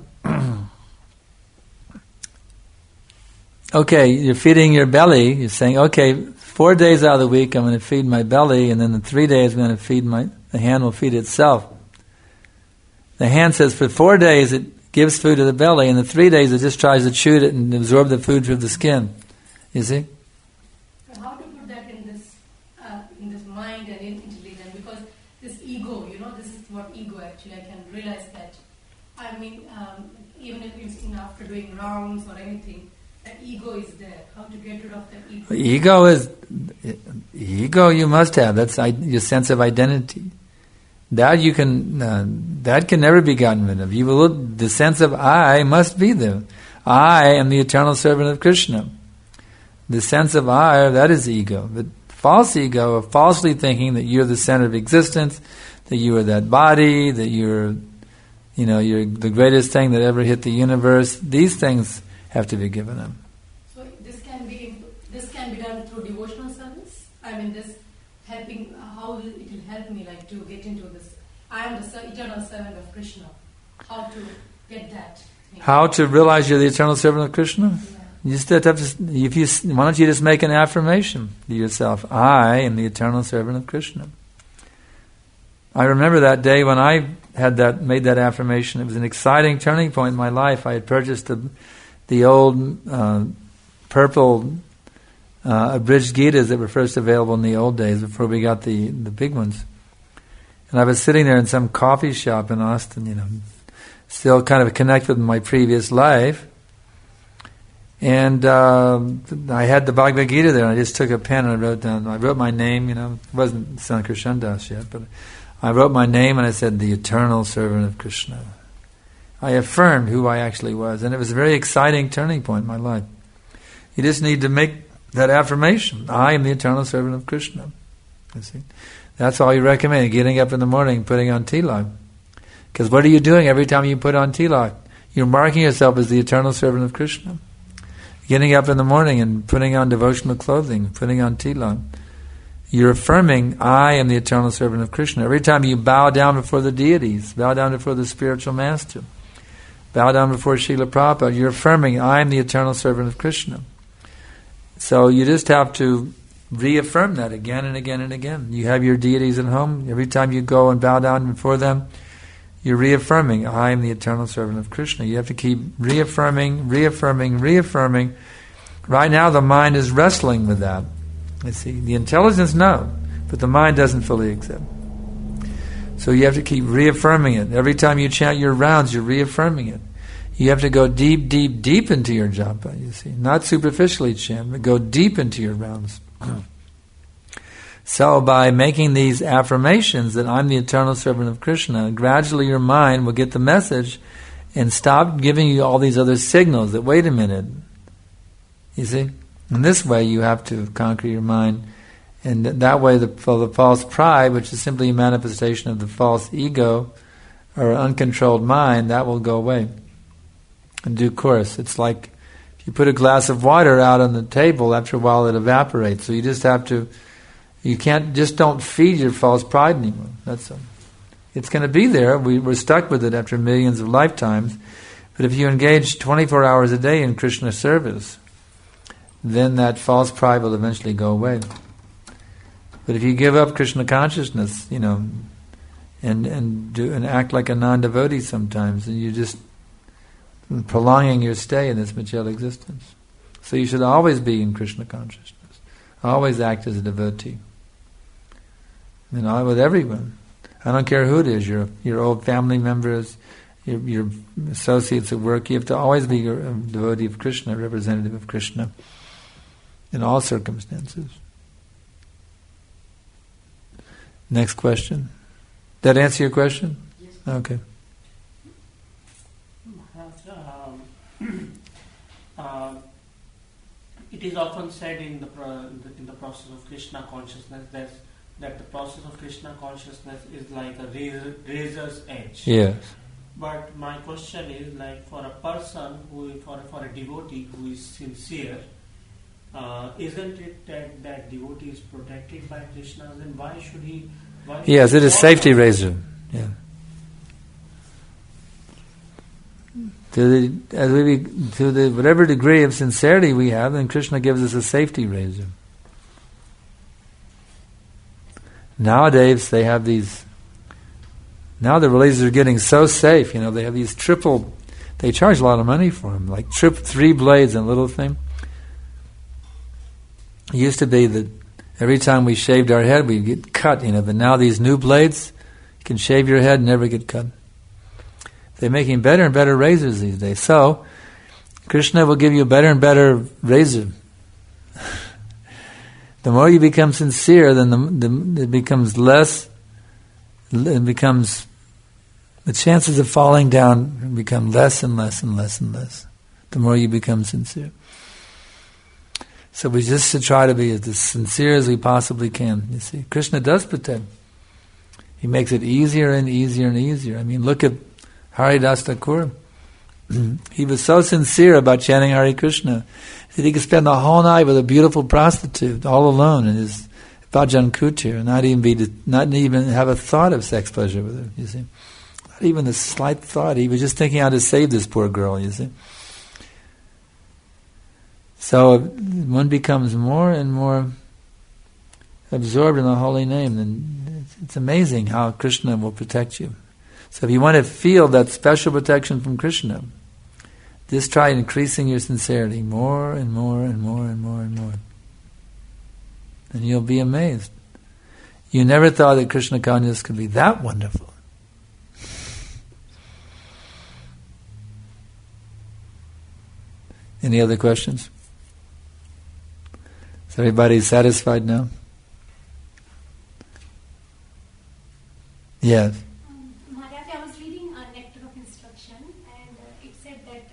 okay, you're feeding your belly. You're saying, okay, 4 days out of the week I'm going to feed my belly, and then the 3 days I'm going to feed the hand will feed itself. The hand says for 4 days it gives food to the belly, and the 3 days it just tries to chew it and absorb the food through the skin. You see? So how to put that in this mind and intelligence? Because this ego, this is what ego actually. I can realize that. Even if it's after doing rounds or anything, that ego is there. How to get rid of that ego? Ego you must have. That's your sense of identity. That you can. That can never be gotten rid of. The sense of I must be there. I am the eternal servant of Krishna. The sense of I, that is ego. The false ego of falsely thinking that you're the center of existence, that you are that body, that you're the greatest thing that ever hit the universe. These things have to be given up. So this can be done through devotional service. This helping. How it will help me to get into this? I am the eternal servant of Krishna. How to get that? How to realize you're the eternal servant of Krishna? Yeah. You just have to. Why don't you just make an affirmation to yourself? I am the eternal servant of Krishna. I remember that day when I made that affirmation. It was an exciting turning point in my life. I had purchased the old purple abridged Gitas that were first available in the old days before we got the big ones. And I was sitting there in some coffee shop in Austin, still kind of connect with my previous life. And I had the Bhagavad Gita there, and I just took a pen and I wrote my name, it wasn't Sankarshan Das yet, but I wrote my name and I said, the eternal servant of Krishna. I affirmed who I actually was, and it was a very exciting turning point in my life. You just need to make that affirmation. I am the eternal servant of Krishna. You see? That's all you recommend, getting up in the morning, putting on tilak. Because what are you doing every time you put on tilak? You're marking yourself as the eternal servant of Krishna. Getting up in the morning and putting on devotional clothing, putting on tilak. You're affirming, I am the eternal servant of Krishna. Every time you bow down before the deities, bow down before the spiritual master, bow down before Srila Prabhupada, you're affirming, I am the eternal servant of Krishna. So you just have to reaffirm that again and again and again. You have your deities at home. Every time you go and bow down before them, you're reaffirming, I am the eternal servant of Krishna. You have to keep reaffirming. Right now the mind is wrestling with that. You see, the intelligence knows, but the mind doesn't fully accept. So you have to keep reaffirming it. Every time you chant your rounds, you're reaffirming it. You have to go deep, deep, deep into your japa, you see. Not superficially chant, but go deep into your rounds. So by making these affirmations that I'm the eternal servant of Krishna, gradually your mind will get the message and stop giving you all these other signals that, wait a minute, you see? In this way you have to conquer your mind, and that way the false pride, which is simply a manifestation of the false ego or uncontrolled mind, that will go away in due course. It's like if you put a glass of water out on the table, after a while it evaporates. So you just have to, don't feed your false pride anymore. That's all. It's going to be there. We're stuck with it after millions of lifetimes. But if you engage 24 hours a day in Krishna service, then that false pride will eventually go away. But if you give up Krishna consciousness, and act like a non-devotee sometimes, then you're just prolonging your stay in this material existence. So you should always be in Krishna consciousness. Always act as a devotee. With everyone. I don't care who it is, your old family members, your associates at work, you have to always be a devotee of Krishna, a representative of Krishna in all circumstances. Next question. Did that answer your question? Yes. Okay. It is often said in the process of Krishna consciousness that the process of Krishna consciousness is like a razor's edge. Yes. But my question is, like, for a person for a devotee who is sincere, isn't it that devotee is protected by Krishna? Then why should he? Yes, it is safety razor. Yeah. To whatever degree of sincerity we have, then Krishna gives us a safety razor. Nowadays they have these. Now the razors are getting so safe. They have these triple. They charge a lot of money for them, like 3 blades and a little thing. It used to be that every time we shaved our head, we'd get cut. But now these new blades, you can shave your head and never get cut. They're making better and better razors these days. So, Krishna will give you a better and better razor. The more you become sincere, then it becomes less. It becomes, the chances of falling down become less and less and less and less. The more you become sincere. So we just should try to be as sincere as we possibly can. You see, Krishna does protect. He makes it easier and easier and easier. Look at Haridas Thakur. He was so sincere about chanting Hare Krishna that he could spend the whole night with a beautiful prostitute all alone in his bhajan kutir, and not even have a thought of sex pleasure with her. You see, not even a slight thought. He was just thinking how to save this poor girl. You see. So one becomes more and more absorbed in the holy name, and it's amazing how Krishna will protect you. So if you want to feel that special protection from Krishna, just try increasing your sincerity more and more and more and more and more. And you'll be amazed. You never thought that Krishna consciousness could be that wonderful. Any other questions? Is everybody satisfied now? Yes. Maharaj, I was reading a Nectar of Instruction, and it said that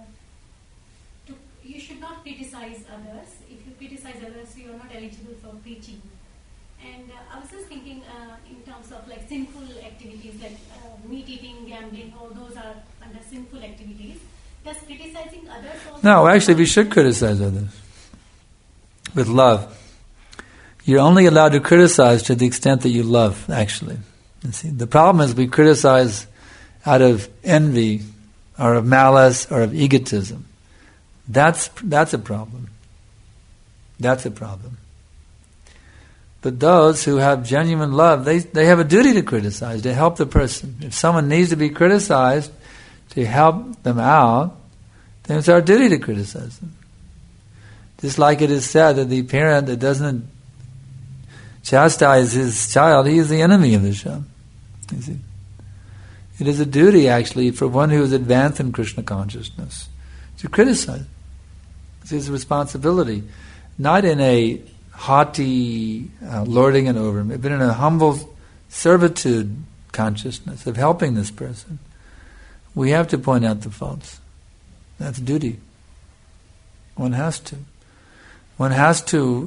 you should not criticize others. If you criticize others, you are not eligible for preaching. And I was just thinking in terms of like sinful activities like meat eating, gambling, all those are under sinful activities. Does criticizing others also... No, actually we should criticize others. With love. You're only allowed to criticize to the extent that you love, actually. You see, the problem is we criticize out of envy, or of malice, or of egotism. That's a problem. That's a problem. But those who have genuine love, they have a duty to criticize, to help the person. If someone needs to be criticized to help them out, then it's our duty to criticize them. Just like it is said that the parent that doesn't chastise his child, he is the enemy of the child. You see? It is a duty, actually, for one who is advanced in Krishna consciousness to criticize. It's his responsibility. Not in a haughty lording it over him, but in a humble servitude consciousness of helping this person. We have to point out the faults. That's duty. One has to. One has to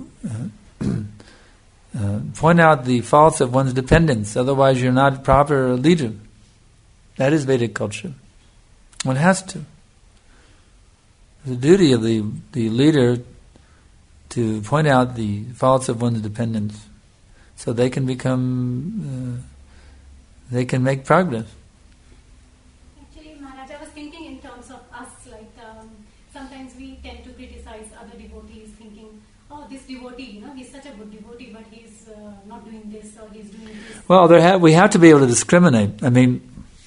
point out the faults of one's dependents, otherwise you're not a proper leader. That is Vedic culture. One has to. The duty of the leader to point out the faults of one's dependents so they can become, they can make progress. Actually, Maharaj, I was thinking in terms of us, like sometimes we tend to criticize other devotees thinking, oh, this devotee, he's such a good devotee, but he's not doing this or he's doing this. Well, we have to be able to discriminate. I mean,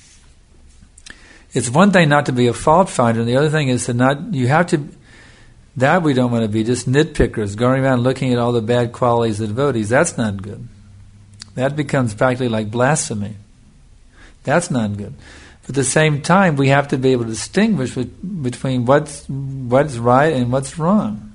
it's one thing not to be a fault finder, and the other thing is to not, you have to, that we don't want to be, just nitpickers, going around looking at all the bad qualities of devotees. That's not good. That becomes practically like blasphemy. That's not good. But at the same time, we have to be able to distinguish between what's right and what's wrong.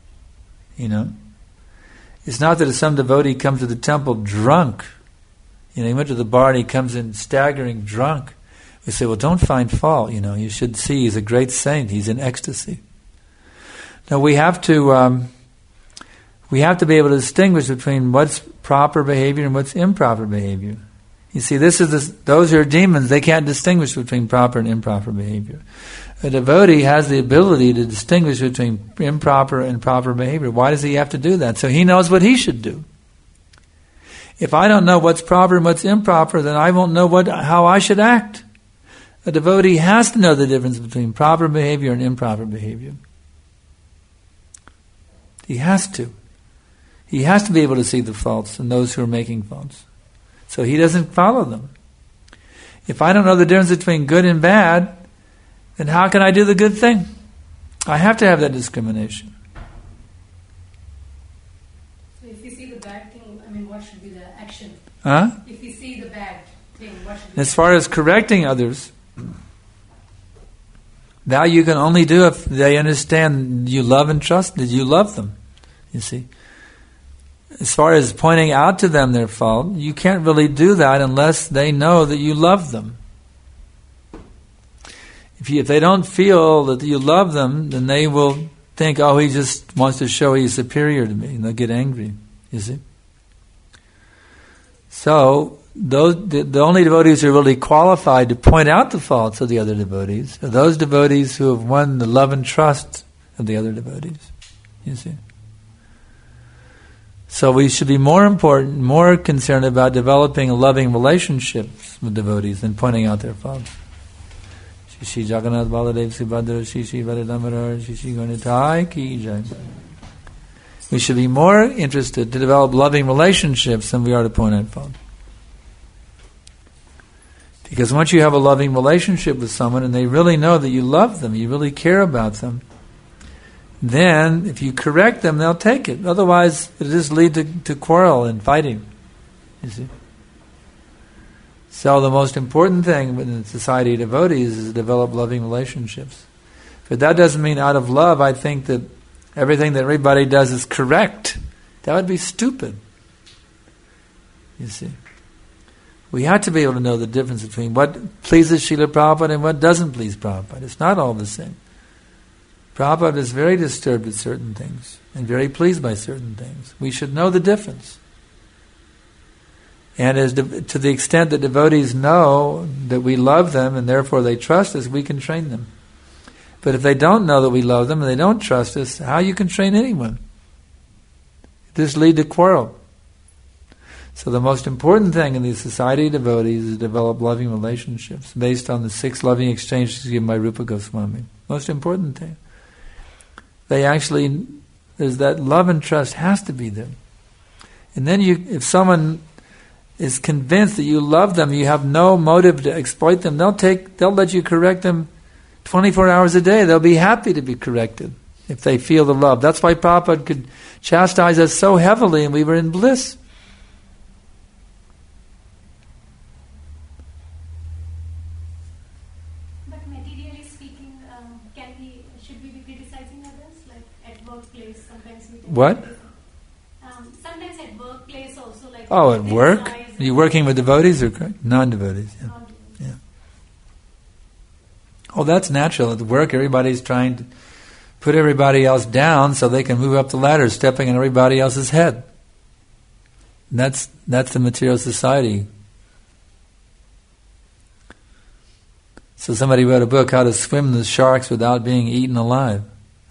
It's not that if some devotee comes to the temple drunk, he went to the bar and he comes in staggering drunk, we say, well, don't find fault, you should see he's a great saint, he's in ecstasy. Now we have to be able to distinguish between what's proper behavior and what's improper behavior. You see, those who are demons, they can't distinguish between proper and improper behavior. A devotee has the ability to distinguish between improper and proper behavior. Why does he have to do that? So he knows what he should do. If I don't know what's proper and what's improper, then I won't know how I should act. A devotee has to know the difference between proper behavior and improper behavior. He has to. He has to be able to see the faults in those who are making faults. So he doesn't follow them. If I don't know the difference between good and bad, then how can I do the good thing? I have to have that discrimination. So if you see the bad thing, what should be the action? If you see the bad thing, what should be as far as correcting others, that you can only do if they understand you love and trust that you love them. You see, as far as pointing out to them their fault, you can't really do that unless they know that you love them. If they don't feel that you love them, then they will think, oh, he just wants to show he's superior to me, and they'll get angry. You see. So the only devotees who are really qualified to point out the faults of the other devotees are those devotees who have won the love and trust of the other devotees. You see. So we should be more concerned about developing loving relationships with devotees than pointing out their faults. Shri Jagannath Baladev Subhadra Shri Varadamarar Shri Ganetai Ki Jai. We should be more interested to develop loving relationships than we are to point out faults. Because once you have a loving relationship with someone and they really know that you love them, you really care about them, then if you correct them, they'll take it. Otherwise, it'll just lead to quarrel and fighting. You see? So the most important thing in the society of devotees is to develop loving relationships. But that doesn't mean out of love I think that everything that everybody does is correct. That would be stupid. You see. We have to be able to know the difference between what pleases Srila Prabhupada and what doesn't please Prabhupada. It's not all the same. Prabhupada is very disturbed with certain things and very pleased by certain things. We should know the difference. And to the extent that devotees know that we love them and therefore they trust us, we can train them. But if they don't know that we love them and they don't trust us, how you can train anyone? This lead to quarrel. So the most important thing in the society of devotees is to develop loving relationships based on the 6 loving exchanges given by Rupa Goswami. Most important thing. There's that love and trust has to be there. And then if someone is convinced that you love them, you have no motive to exploit them, they'll let you correct them 24 hours a day. They'll be happy to be corrected if they feel the love. That's why Prabhupada could chastise us so heavily and we were in bliss. But materially speaking, should we be criticizing others? Like at workplace, sometimes we What? Sometimes at workplace also, like at work? Are you working with devotees or non-devotees? Yeah. Oh, that's natural. At work, everybody's trying to put everybody else down so they can move up the ladder, stepping on everybody else's head. And that's the material society. So somebody wrote a book, How to Swim the Sharks Without Being Eaten Alive.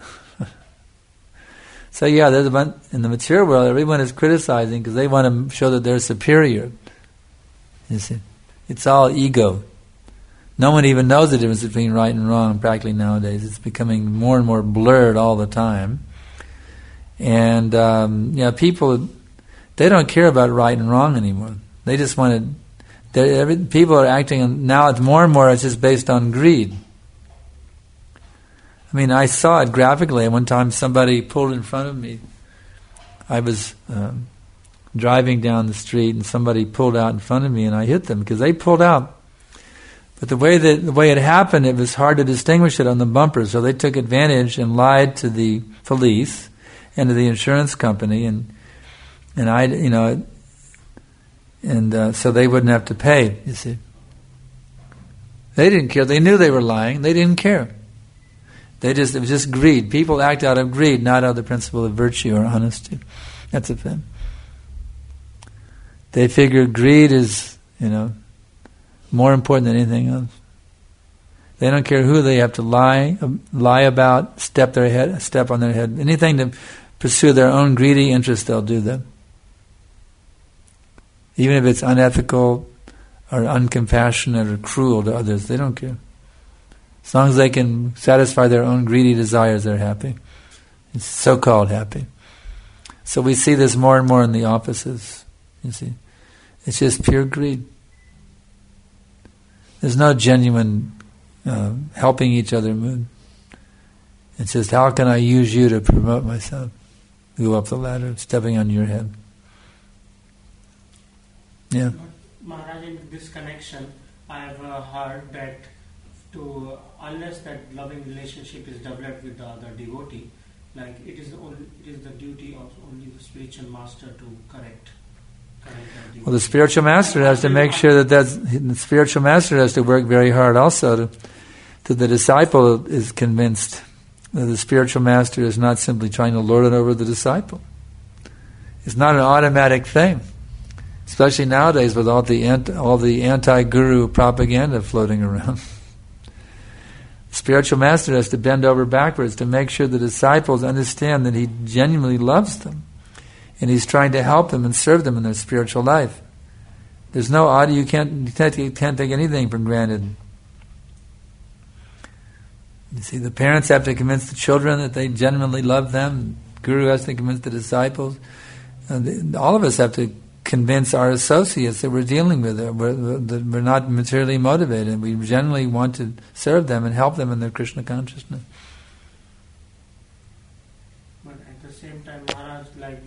So yeah, in the material world, everyone is criticizing because they want to show that they're superior. You see, it's all ego. No one even knows the difference between right and wrong practically nowadays. It's becoming more and more blurred all the time. And people, they don't care about right and wrong anymore. They just want to. People are acting now. It's more and more. It's just based on greed. I mean, I saw it graphically. One time somebody pulled in front of me. I was driving down the street and somebody pulled out in front of me and I hit them because they pulled out. But the way it happened, it was hard to distinguish it on the bumper. So they took advantage and lied to the police and to the insurance company so they wouldn't have to pay, you see. They didn't care. They knew they were lying. They didn't care. It was just greed. People act out of greed, not out of the principle of virtue or honesty. That's a thing. They figure greed is, more important than anything else. They don't care who they have to lie about, step on their head. Anything to pursue their own greedy interests, they'll do that. Even if it's unethical or uncompassionate or cruel to others, they don't care. As long as they can satisfy their own greedy desires, they're happy. It's so-called happy. So we see this more and more in the offices, you see. It's just pure greed. There's no genuine helping each other mood. It's just, how can I use you to promote myself? Go up the ladder, stepping on your head. Yeah. Maharaj, in this connection, I have heard that unless that loving relationship is developed with the other devotee, like it is the duty of only the spiritual master to correct that devotee. Well, the spiritual master has to make sure the spiritual master has to work very hard also to the disciple is convinced that the spiritual master is not simply trying to lord it over the disciple. It's not an automatic thing, especially nowadays with all the anti-guru propaganda floating around. Spiritual master has to bend over backwards to make sure the disciples understand that he genuinely loves them and he's trying to help them and serve them in their spiritual life. There's no you can't take anything for granted. You see, the parents have to convince the children that they genuinely love them. The guru has to convince the disciples. All of us have to convince our associates that we're dealing with it, that we're not materially motivated. We generally want to serve them and help them in their Krishna consciousness. But at the same time, Maharaj,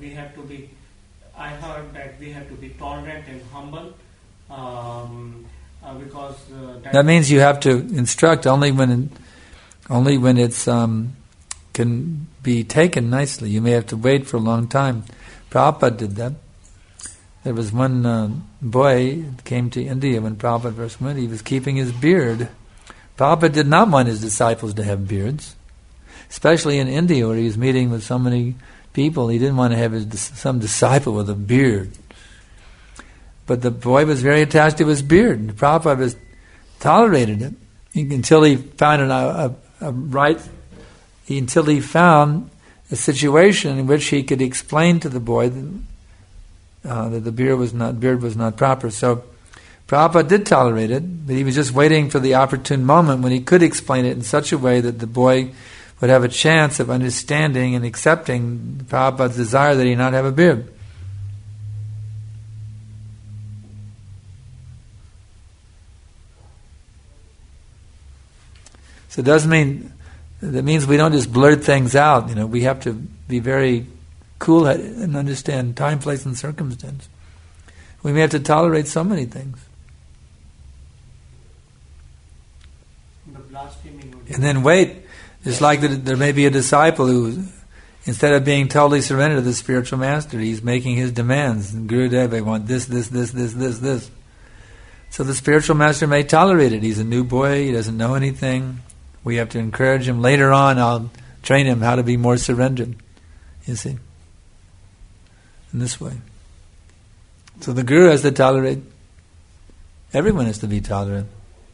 I heard that we have to be tolerant and humble because... that means you have to instruct only when only when it's can be taken nicely. You may have to wait for a long time. Prabhupada did that. There was one boy that came to India when Prabhupada first went. He was keeping his beard. Prabhupada did not want his disciples to have beards, especially in India where he was meeting with so many people. He didn't want to have some disciple with a beard. But the boy was very attached to his beard. And Prabhupada tolerated it until he found until he found a situation in which he could explain to the boy that the beard was not proper. So Prabhupada did tolerate it, but he was just waiting for the opportune moment when he could explain it in such a way that the boy would have a chance of understanding and accepting Prabhupada's desire that he not have a beard. So that means we don't just blurt things out. We have to be very cool-headed and understand time, place, and circumstance. We may have to tolerate so many things. The blaspheming. And then wait. Just like there may be a disciple who, instead of being totally surrendered to the spiritual master, he's making his demands. Gurudev, I want this. So the spiritual master may tolerate it. He's a new boy. He doesn't know anything. We have to encourage him. Later on, I'll train him how to be more surrendered. You see? In this way. So the Guru has to tolerate. Everyone has to be tolerant.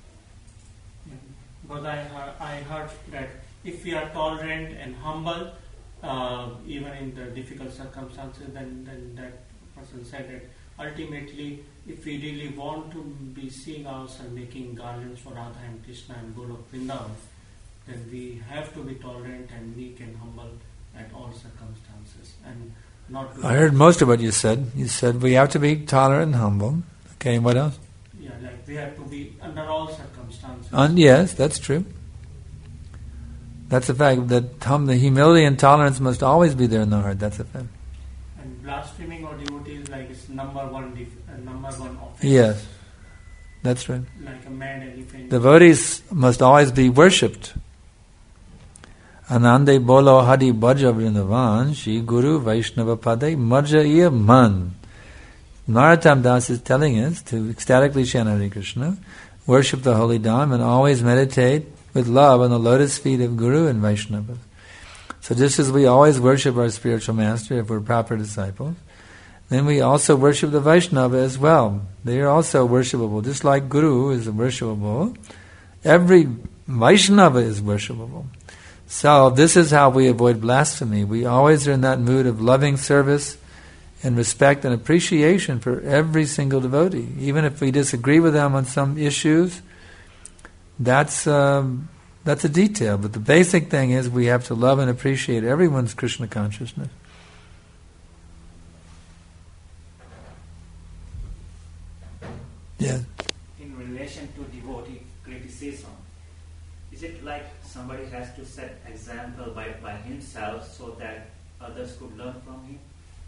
But I heard that if we are tolerant and humble, even in the difficult circumstances, then that person said that ultimately, if we really want to be seeing ourselves making garlands for Radha and Krishna and Golok Vrindavan, then we have to be tolerant and meek and humble at all circumstances, and not. I heard most of what you said. You said we have to be tolerant and humble. Okay, what else? Yeah, like we have to be under all circumstances. Yes, that's true. That's a fact. That the humility and tolerance must always be there in the heart. That's a fact. And blaspheming or devotee is like it's number one offense. Yes, that's right. Like a mad elephant. Devotees must always be worshipped. Anande bolo hari bhaja vrindavan, Shri Guru Vaishnava Padai marja iya man. Narottam Das is telling us to ecstatically chant Hare Krishna, worship the holy Dham, and always meditate with love on the lotus feet of Guru and Vaishnava. So just as we always worship our spiritual master if we're proper disciples, then we also worship the Vaishnava as well. They are also worshipable. Just like Guru is worshipable, every Vaishnava is worshipable. So this is how we avoid blasphemy. We always are in that mood of loving service and respect and appreciation for every single devotee. Even if we disagree with them on some issues, that's a detail. But the basic thing is we have to love and appreciate everyone's Krishna consciousness. Yeah. In relation to devotee criticism, is it like somebody has to set example by himself so that others could learn from him?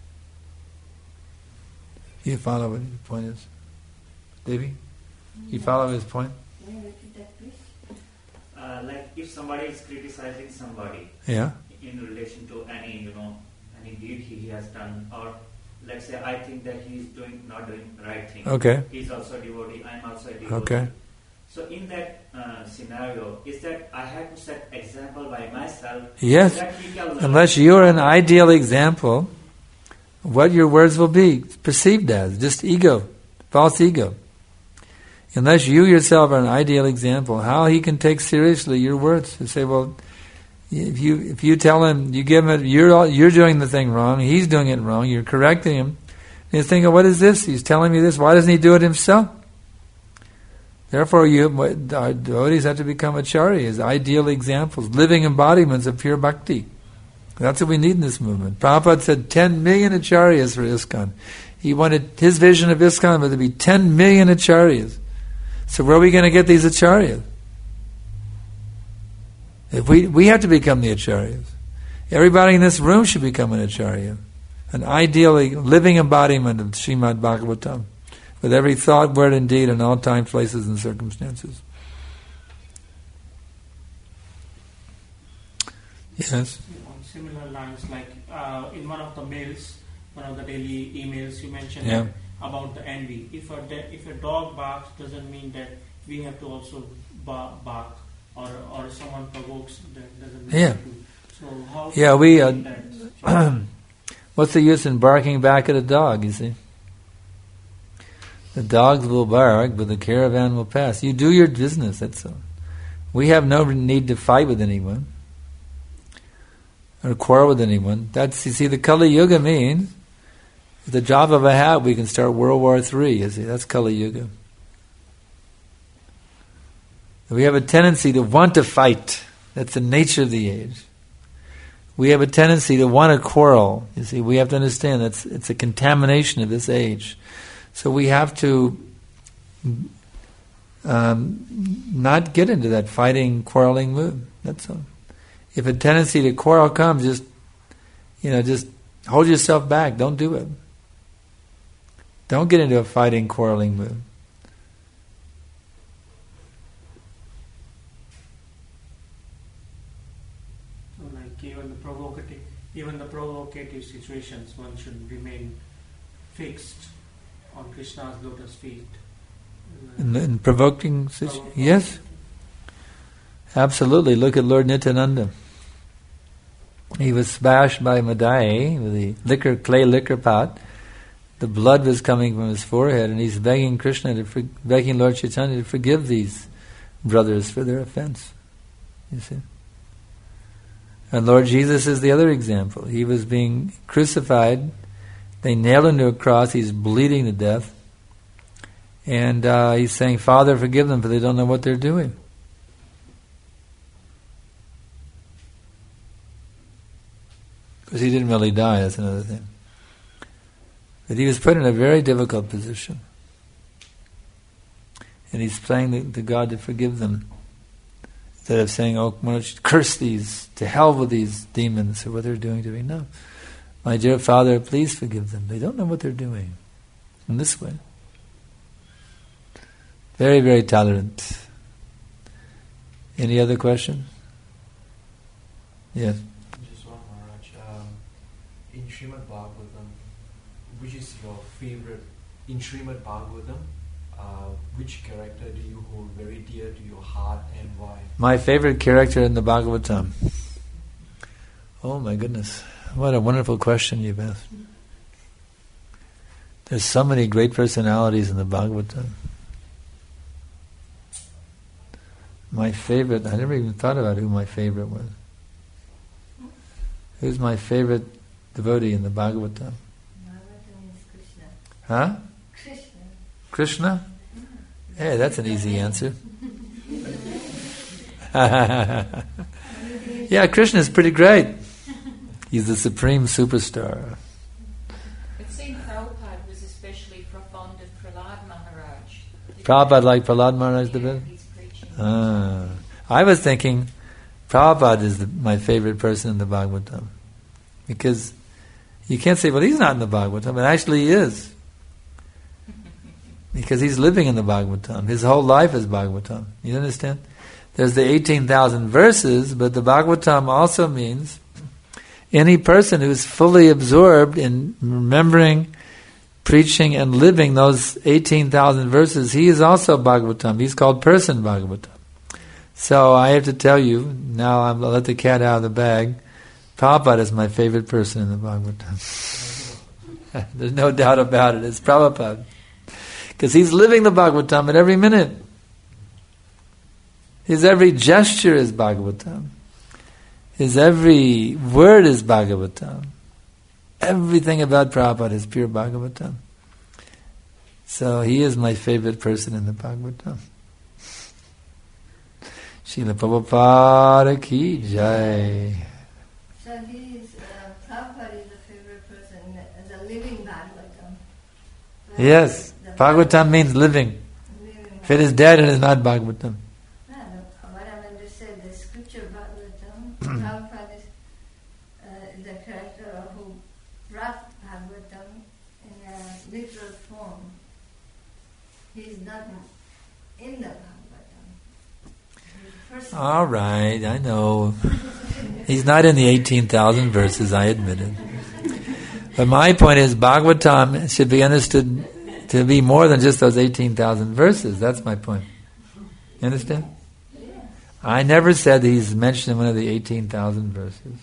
You follow what his point is? Devi? You follow his point? May I repeat that, please? Like if somebody is criticizing somebody Yeah. in relation to any deed he has done, or let's say I think that he is not doing the right thing. Okay. He's also a devotee, I'm also a devotee. Okay. So in that scenario, is that I have to set example by myself? Yes. So that he can learn? Unless you are an ideal example, what your words will be perceived as just ego, false ego. Unless you yourself are an ideal example, how he can take seriously your words? You say, well, if you tell him, you give him, you're doing the thing wrong, he's doing it wrong, you're correcting him, and he's thinking, what is this? He's telling me this. Why doesn't he do it himself? Therefore, our devotees have to become acharyas, ideal examples, living embodiments of pure bhakti. That's what we need in this movement. Prabhupada said 10 million acharyas for ISKCON. He wanted his vision of ISKCON was to be 10 million acharyas. So where are we going to get these acharyas? If we have to become the acharyas. Everybody in this room should become an acharya. An ideal living embodiment of Srimad Bhagavatam. With every thought, word, and deed in all times, places, and circumstances. Yes. On similar lines, like in one of the mails, one of the daily emails, you mentioned Yeah. about the envy. If a dog barks, doesn't mean that we have to also bark, or someone provokes, that doesn't mean Yeah. to. So how? Yeah, we. that? What's the use in barking back at a dog? You see, the dogs will bark, but the caravan will pass. You do your business. That's all. We have no need to fight with anyone or quarrel with anyone. That's, you see, the Kali Yuga means at the drop of a hat we can start World War III. You see, that's Kali Yuga. We have a tendency to want to fight. That's the nature of the age. We have a tendency to want to quarrel. You see, we have to understand it's a contamination of this age. So we have to not get into that fighting, quarreling mood. That's all. If a tendency to quarrel comes, just hold yourself back. Don't do it. Don't get into a fighting, quarreling mood. So, like even the provocative situations, one should remain fixed on Krishna's lotus feet. In provoking situations, yes, absolutely. Look at Lord Nityananda. He was smashed by Madai with the clay liquor pot. The blood was coming from his forehead, and he's begging begging Lord Chaitanya to forgive these brothers for their offense. You see. And Lord Jesus is the other example. He was being crucified. They nailed him to a cross. He's bleeding to death. And he's saying, Father, forgive them, for they don't know what they're doing. Because he didn't really die, that's another thing. But he was put in a very difficult position. And he's praying to God to forgive them. Instead of saying, oh, why don't you curse these, to hell with these demons, or what they're doing to me. No. My dear Father, please forgive them. They don't know what they're doing. In this way. Very, very tolerant. Any other questions? Yes. Just one, Maharaj. In Srimad Bhagavatam, which is your favorite? In Srimad Bhagavatam, which character do you hold very dear to your heart, and why? My favorite character in the Bhagavatam. Oh my goodness. What a wonderful question you've asked. There's so many great personalities in the Bhagavatam. My favorite, I never even thought about who my favorite was. Who's my favorite devotee in the Bhagavatam? Bhagavatam is Krishna. Huh? Krishna. Krishna? Hey, that's an easy answer. Yeah, Krishna is pretty great. He's the supreme superstar. It seemed Prabhupada was especially fond of Prahlad Maharaj. Prabhupada liked Prahlad Maharaj the best? His preaching. I was thinking Prabhupada is my favorite person in the Bhagavatam. Because you can't say, well, he's not in the Bhagavatam, but actually he is. Because he's living in the Bhagavatam. His whole life is Bhagavatam. You understand? There's the 18,000 verses, but the Bhagavatam also means any person who's fully absorbed in remembering, preaching, and living those 18,000 verses, he is also Bhagavatam. He's called Person Bhagavatam. So I have to tell you, now I'll let the cat out of the bag, Prabhupada is my favorite person in the Bhagavatam. There's no doubt about it. It's Prabhupada. Because he's living the Bhagavatam at every minute. His every gesture is Bhagavatam. His every word is Bhagavatam. Everything about Prabhupada is pure Bhagavatam. So he is my favorite person in the Bhagavatam. Srila Prabhupada ki jai. So Prabhupada is the favorite person as a living Bhagavatam. Yes, Bhagavatam means living. If it is dead, it is not Bhagavatam. No, what I meant to say, the scripture Bhagavatam, Prabhupada is the character who brought Bhagavatam in a literal form. He is not in the Bhagavatam. All right, I know. He's not in the 18,000 verses, I admit it. But my point is, Bhagavatam should be understood to be more than just those 18,000 verses. That's my point. You understand? I never said he's mentioned in one of the 18,000 verses.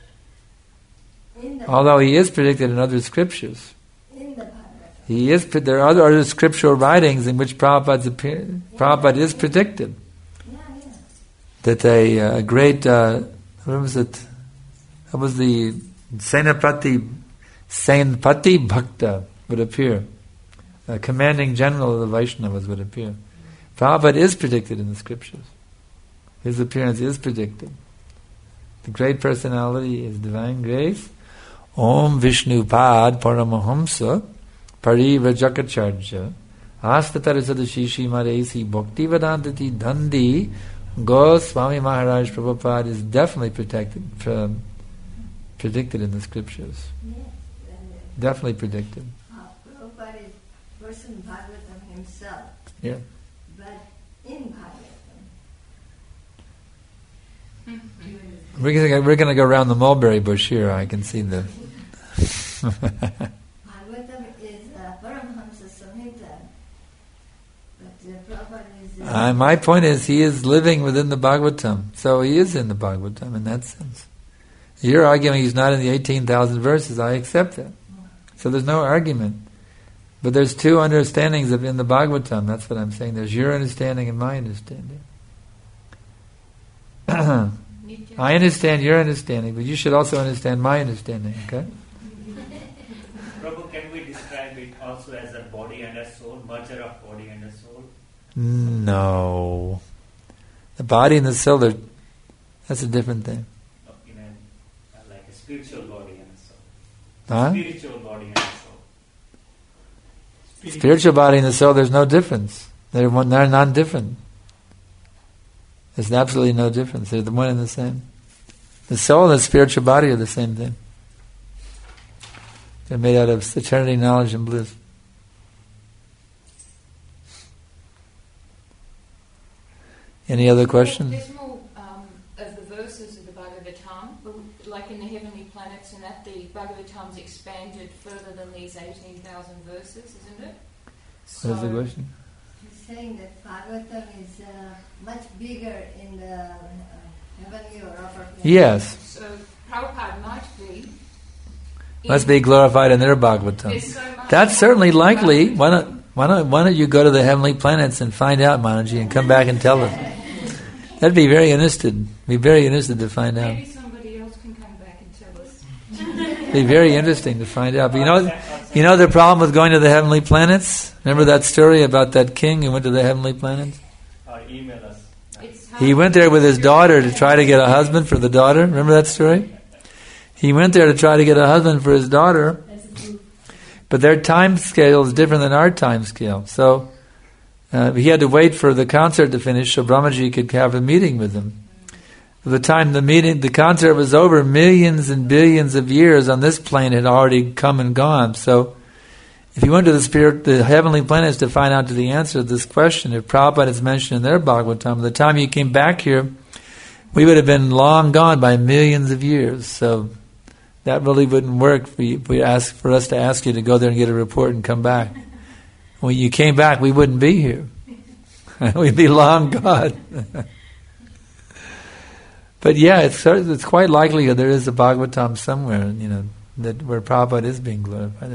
Although he is predicted in other scriptures. There are other scriptural writings in which Prabhupada is predicted. That a great, what was it? That was the Senapati Bhakta would appear. A commanding general of the Vaishnavas would appear. Prabhupada is predicted in the scriptures. His appearance is predicted. The great personality is divine grace. Om Vishnu Pad Paramahamsa Parivrajakacarya Astatarasadashishi Maresi Bhakti Vedantati Dandi Goswami Maharaj Prabhupada is definitely predicted in the scriptures. Definitely predicted. Prabhupada is person Bhagavatam himself. Yeah. But in Bhagavatam. We're going to go around the mulberry bush here. I can see the... Bhagavatam is Paramhamsa Samhita. But Prabhupada is... my point is, he is living within the Bhagavatam. So he is in the Bhagavatam in that sense. You're arguing he's not in the 18,000 verses. I accept that. So there's no argument. But there's two understandings in the Bhagavatam. That's what I'm saying. There's your understanding and my understanding. I understand your understanding, but you should also understand my understanding, okay? Prabhu, can we describe it also as a body and a soul, merger of body and a soul? No. The body and the soul, that's a different thing. Like a spiritual body and a soul. Huh? Spiritual body and a soul. Spiritual body and the soul, there's no difference. They're non-different. There's absolutely no difference. They're the one and the same. The soul and the spiritual body are the same thing. They're made out of eternity, knowledge, and bliss. Any other questions? There's more of the verses of the Bhagavatam, like in the heavenly planets, and that the Bhagavatam's expanded further than these 18,000 verses, isn't it? What is the question? He's saying that Bhagavatam is much bigger in the heavenly or upper planet. Yes. So Prabhupada might be... Must be glorified in their Bhagavatam. So That's certainly likely. Why don't you go to the heavenly planets and find out, Manaji, and come back and tell us? That'd be very interested. Be very interested to find out. Maybe somebody else can come back and tell us. Be very interesting to find out. But you know the problem with going to the heavenly planets? Remember that story about that king who went to the heavenly planets? Email us. He went there with his daughter to try to get a husband for the daughter. Remember that story? He went there to try to get a husband for his daughter. But their time scale is different than our time scale. So he had to wait for the concert to finish so Brahmaji could have a meeting with him. By the time the concert was over, millions and billions of years on this plane had already come and gone. So if you went to the heavenly planets to find out the answer to this question, if Prabhupada is mentioned in their Bhagavatam, by the time you came back here, we would have been long gone by millions of years. So that really wouldn't work for us to ask you to go there and get a report and come back. When you came back, we wouldn't be here. We'd be long gone. But yeah, it's quite likely that there is a Bhagavatam somewhere, that where Prabhupada is being glorified.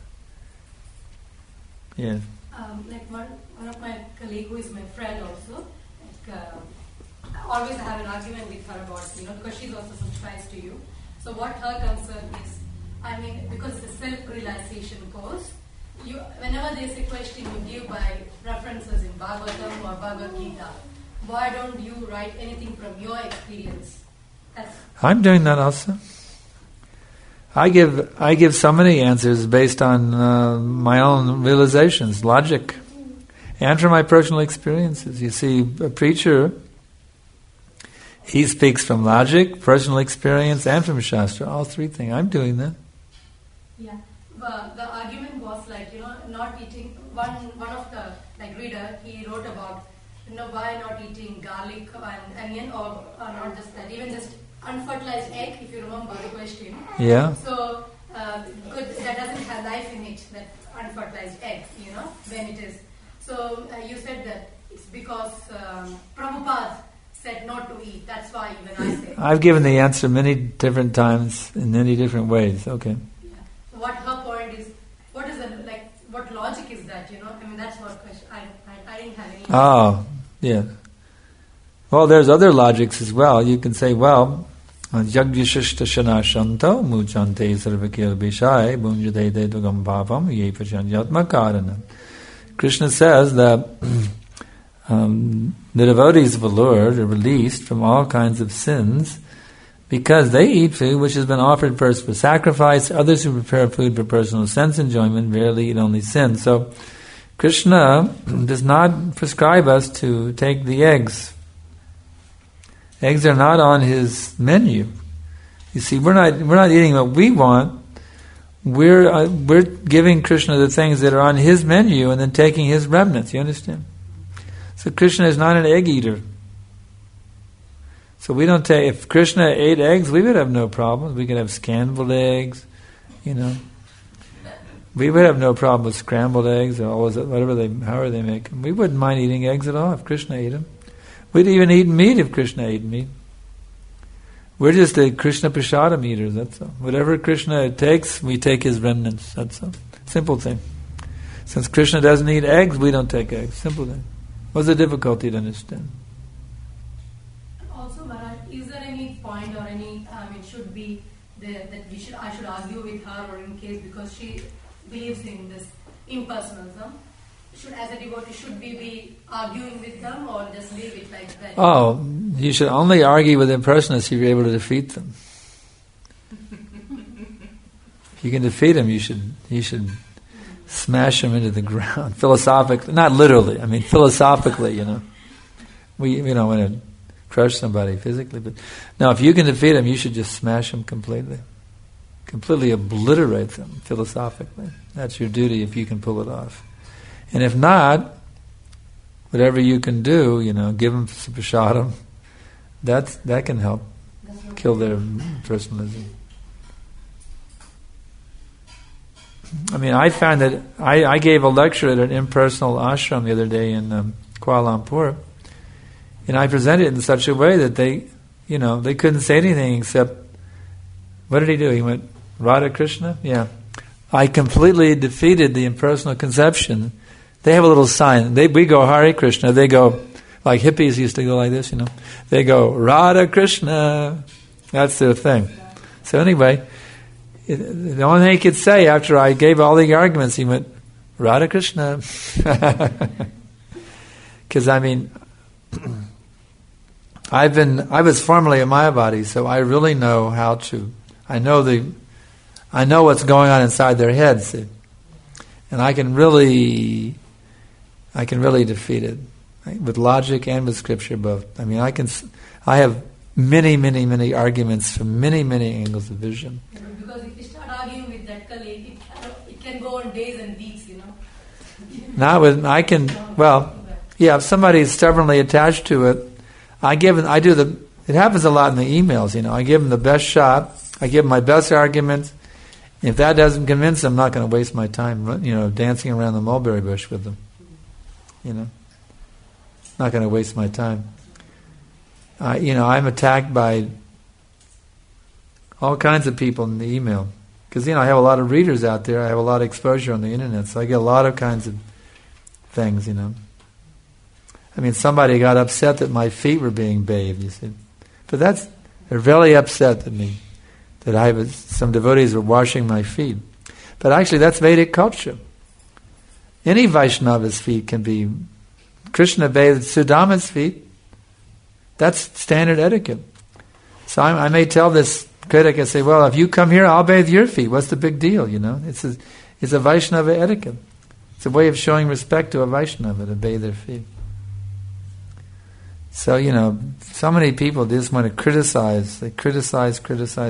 Yes. Like one of my colleagues who is my friend also, I always have an argument with her about, because she's also subscribes to you. So what her concern is, because it's a self-realization course, whenever there's a question, you give by references in Bhagavatam or Bhagavad Gita. Why don't you write anything from your experience? I'm doing that also. I give so many answers based on my own realizations, logic, and from my personal experiences. You see, a preacher, he speaks from logic, personal experience, and from Shastra. All three things. I'm doing that. Yeah, but the argument was not eating. One of the reader, he wrote about why not eating garlic and onion, or not just that, even just unfertilized egg, if you remember the question. Yeah. So, because that doesn't have life in it, that unfertilized egg, when it is. So, you said that it's because Prabhupada said not to eat. That's why even I said. I've given the answer many different times in many different ways. Okay. Yeah. So what her point is, what logic is that, that's what question, I didn't have any. Oh, yeah. Well, there's other logics as well. You can say, well, Jagyashishta Shanashanto Muchante Sarvakil Bishai Bunjade Dugam Bhavam Ye Pachanjatma Karana. Krishna says that the devotees of the Lord are released from all kinds of sins because they eat food which has been offered first for sacrifice. Others who prepare food for personal sense enjoyment rarely eat only sin. So Krishna does not prescribe us to take the eggs. Eggs are not on his menu. You see, we're not eating what we want. We're giving Krishna the things that are on his menu and then taking his remnants. You understand? So Krishna is not an egg eater. So we don't take. If Krishna ate eggs, we would have no problems. We could have scrambled eggs, We would have no problem with scrambled eggs or however they make them. We wouldn't mind eating eggs at all if Krishna ate them. We'd even eat meat if Krishna ate meat. We're just the Krishna Prasadam eaters, that's all. Whatever Krishna takes, we take his remnants, that's all. Simple thing. Since Krishna doesn't eat eggs, we don't take eggs. Simple thing. What's the difficulty to understand? Also, Maharaj, is there any point or any, should be that I should argue with her, or in case because she believes in this impersonalism? As a devotee, should we be arguing with them or just leave it like that? Oh, you should only argue with impersonalists if you're able to defeat them. If you can defeat them, you should smash them into the ground. Philosophically, not literally. I mean, philosophically, We don't want to crush somebody physically, but no, if you can defeat them, you should just smash them completely. Completely obliterate them philosophically. That's your duty if you can pull it off. And if not, whatever you can do, give them some prasadam. That can help kill their personalism. I mean, I found that I gave a lecture at an impersonal ashram the other day in Kuala Lumpur, and I presented it in such a way that they couldn't say anything except, what did he do? He went, Radha Krishna? Yeah. I completely defeated the impersonal conception. They have a little sign. We go Hare Krishna. They go, like hippies used to go like this, They go Radha Krishna. That's their thing. So anyway, the only thing he could say after I gave all the arguments, he went, Radha Krishna. Because I was formerly a Mayavadi, so I really know I know what's going on inside their heads, and I can really defeat it, right? With logic and with scripture both. I mean, I have many, many, many arguments from many, many angles of vision. Because if you start arguing with that colleague, it can go on days and weeks, if somebody is stubbornly attached to it, it happens a lot in the emails, I give them the best shot, I give them my best arguments. If that doesn't convince them, I'm not going to waste my time, dancing around the mulberry bush with them. Not going to waste my time. I'm attacked by all kinds of people in the email. Because, I have a lot of readers out there. I have a lot of exposure on the internet. So I get a lot of kinds of things, I mean, somebody got upset that my feet were being bathed, you see. But they're really upset at me. That some devotees were washing my feet. But actually that's Vedic culture. Any Vaishnava's feet can be, Krishna bathed Sudama's feet. That's standard etiquette. So I may tell this critic, I say, well, if you come here, I'll bathe your feet. What's the big deal, It's a Vaishnava etiquette. It's a way of showing respect to a Vaishnava, to bathe their feet. So, so many people just want to criticize. They criticize.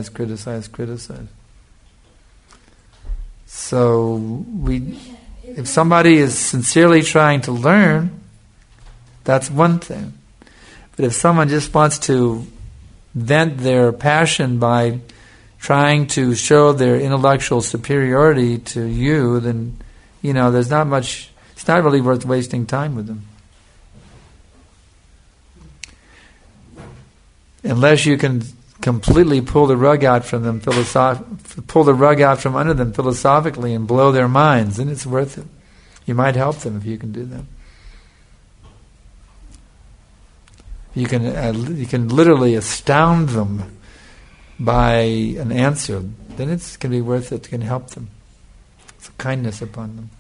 So, if somebody is sincerely trying to learn, that's one thing. But if someone just wants to vent their passion by trying to show their intellectual superiority to you, then, there's not much, it's not really worth wasting time with them. Unless you can completely pull the rug out from them pull the rug out from under them philosophically and blow their minds, then it's worth it. You might help them if you can do that. You can literally astound them by an answer. Then it can be worth it. It can help them. It's a kindness upon them.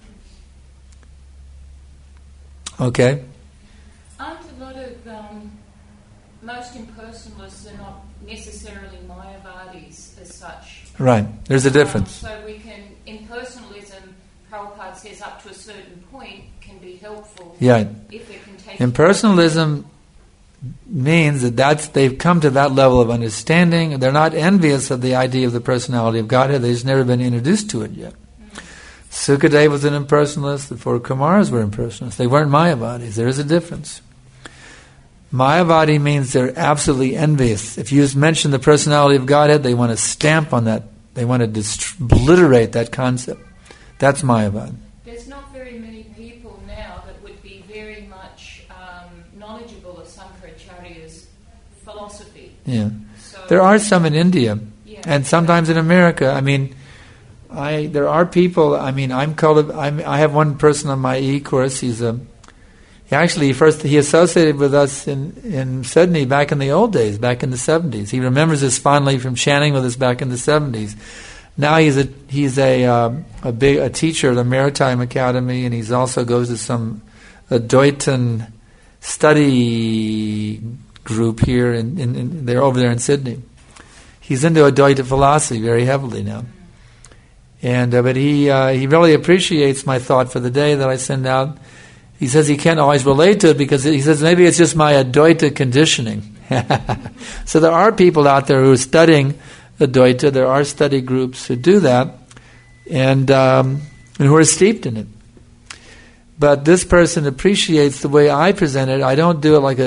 Okay. Aren't a lot of most impersonalists are not necessarily Mayavadis as such? Right. There's a difference. So we can, impersonalism, Prabhupada says, up to a certain point can be helpful. Yeah. If it can take. Impersonalism means that they've come to that level of understanding. They're not envious of the idea of the personality of Godhead. They've just never been introduced to it yet. Sukadeva was an impersonalist. The four Kumaras were impersonalists. They weren't Mayavadis. There is a difference. Mayavadi means they're absolutely envious. If you just mention the personality of Godhead, they want to stamp on that. They want to obliterate that concept. That's Mayavad. There's not very many people now that would be very much knowledgeable of Sankaracharya's philosophy. Yeah. So there are some in India, yeah. and sometimes in America. There are people. I have one person on my e-course. He associated with us in Sydney back in the old days, back in the 70s. He remembers us fondly from chanting with us back in the 70s. Now he's a teacher at the Maritime Academy, and he's also goes to some Advaitin study group here they're over there in Sydney. He's into Advaita philosophy very heavily now. And but he really appreciates my thought for the day that I send out. He says he can't always relate to it because he says maybe it's just my Advaita conditioning. So there are people out there who are studying Advaita. There are study groups who do that, and who are steeped in it. But this person appreciates the way I present it. I don't do it like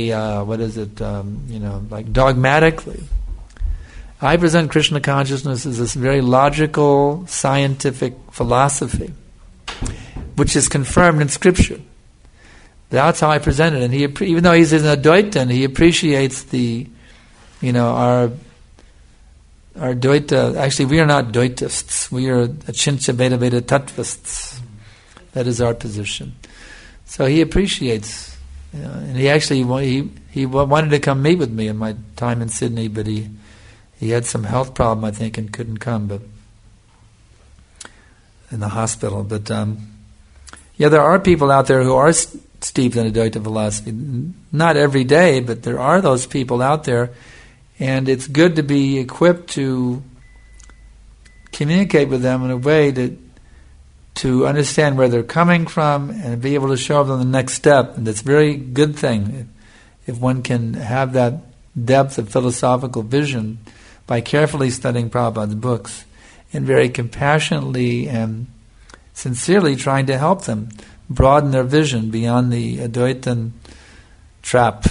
like dogmatically. I present Krishna consciousness as this very logical, scientific philosophy, which is confirmed in Scripture. That's how I present it. And even though he's an Advaitin, he appreciates our Dvaita. Actually, we are not Dvaitists. We are Achintya Veda Tattvists. That is our position. So he appreciaes, and he actually he wanted to come meet with me in my time in Sydney, but he had some health problem, I think, and couldn't come. But in the hospital. But there are people out there who are steeped in Advaita philosophy. Not every day, but there are those people out there, and it's good to be equipped to communicate with them in a way to understand where they're coming from and be able to show them the next step. And that's a very good thing if one can have that depth of philosophical vision by carefully studying Prabhupada's books and very compassionately and sincerely trying to help them broaden their vision beyond the Advaitin trap.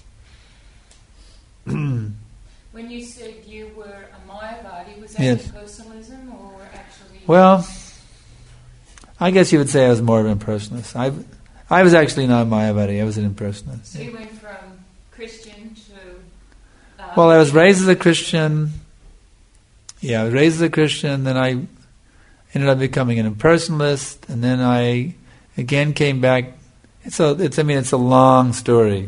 When you said you were a Mayavadi, was that Yes. impersonalism or actually? Well, I guess you would say I was more of an impersonalist. I was actually not a Mayavadi, I was an impersonalist. So you went from Christian to... Well, I was raised as a Christian. Yeah, I was raised as a Christian, then I ended up becoming an impersonalist, and then I again came back. It's a long story.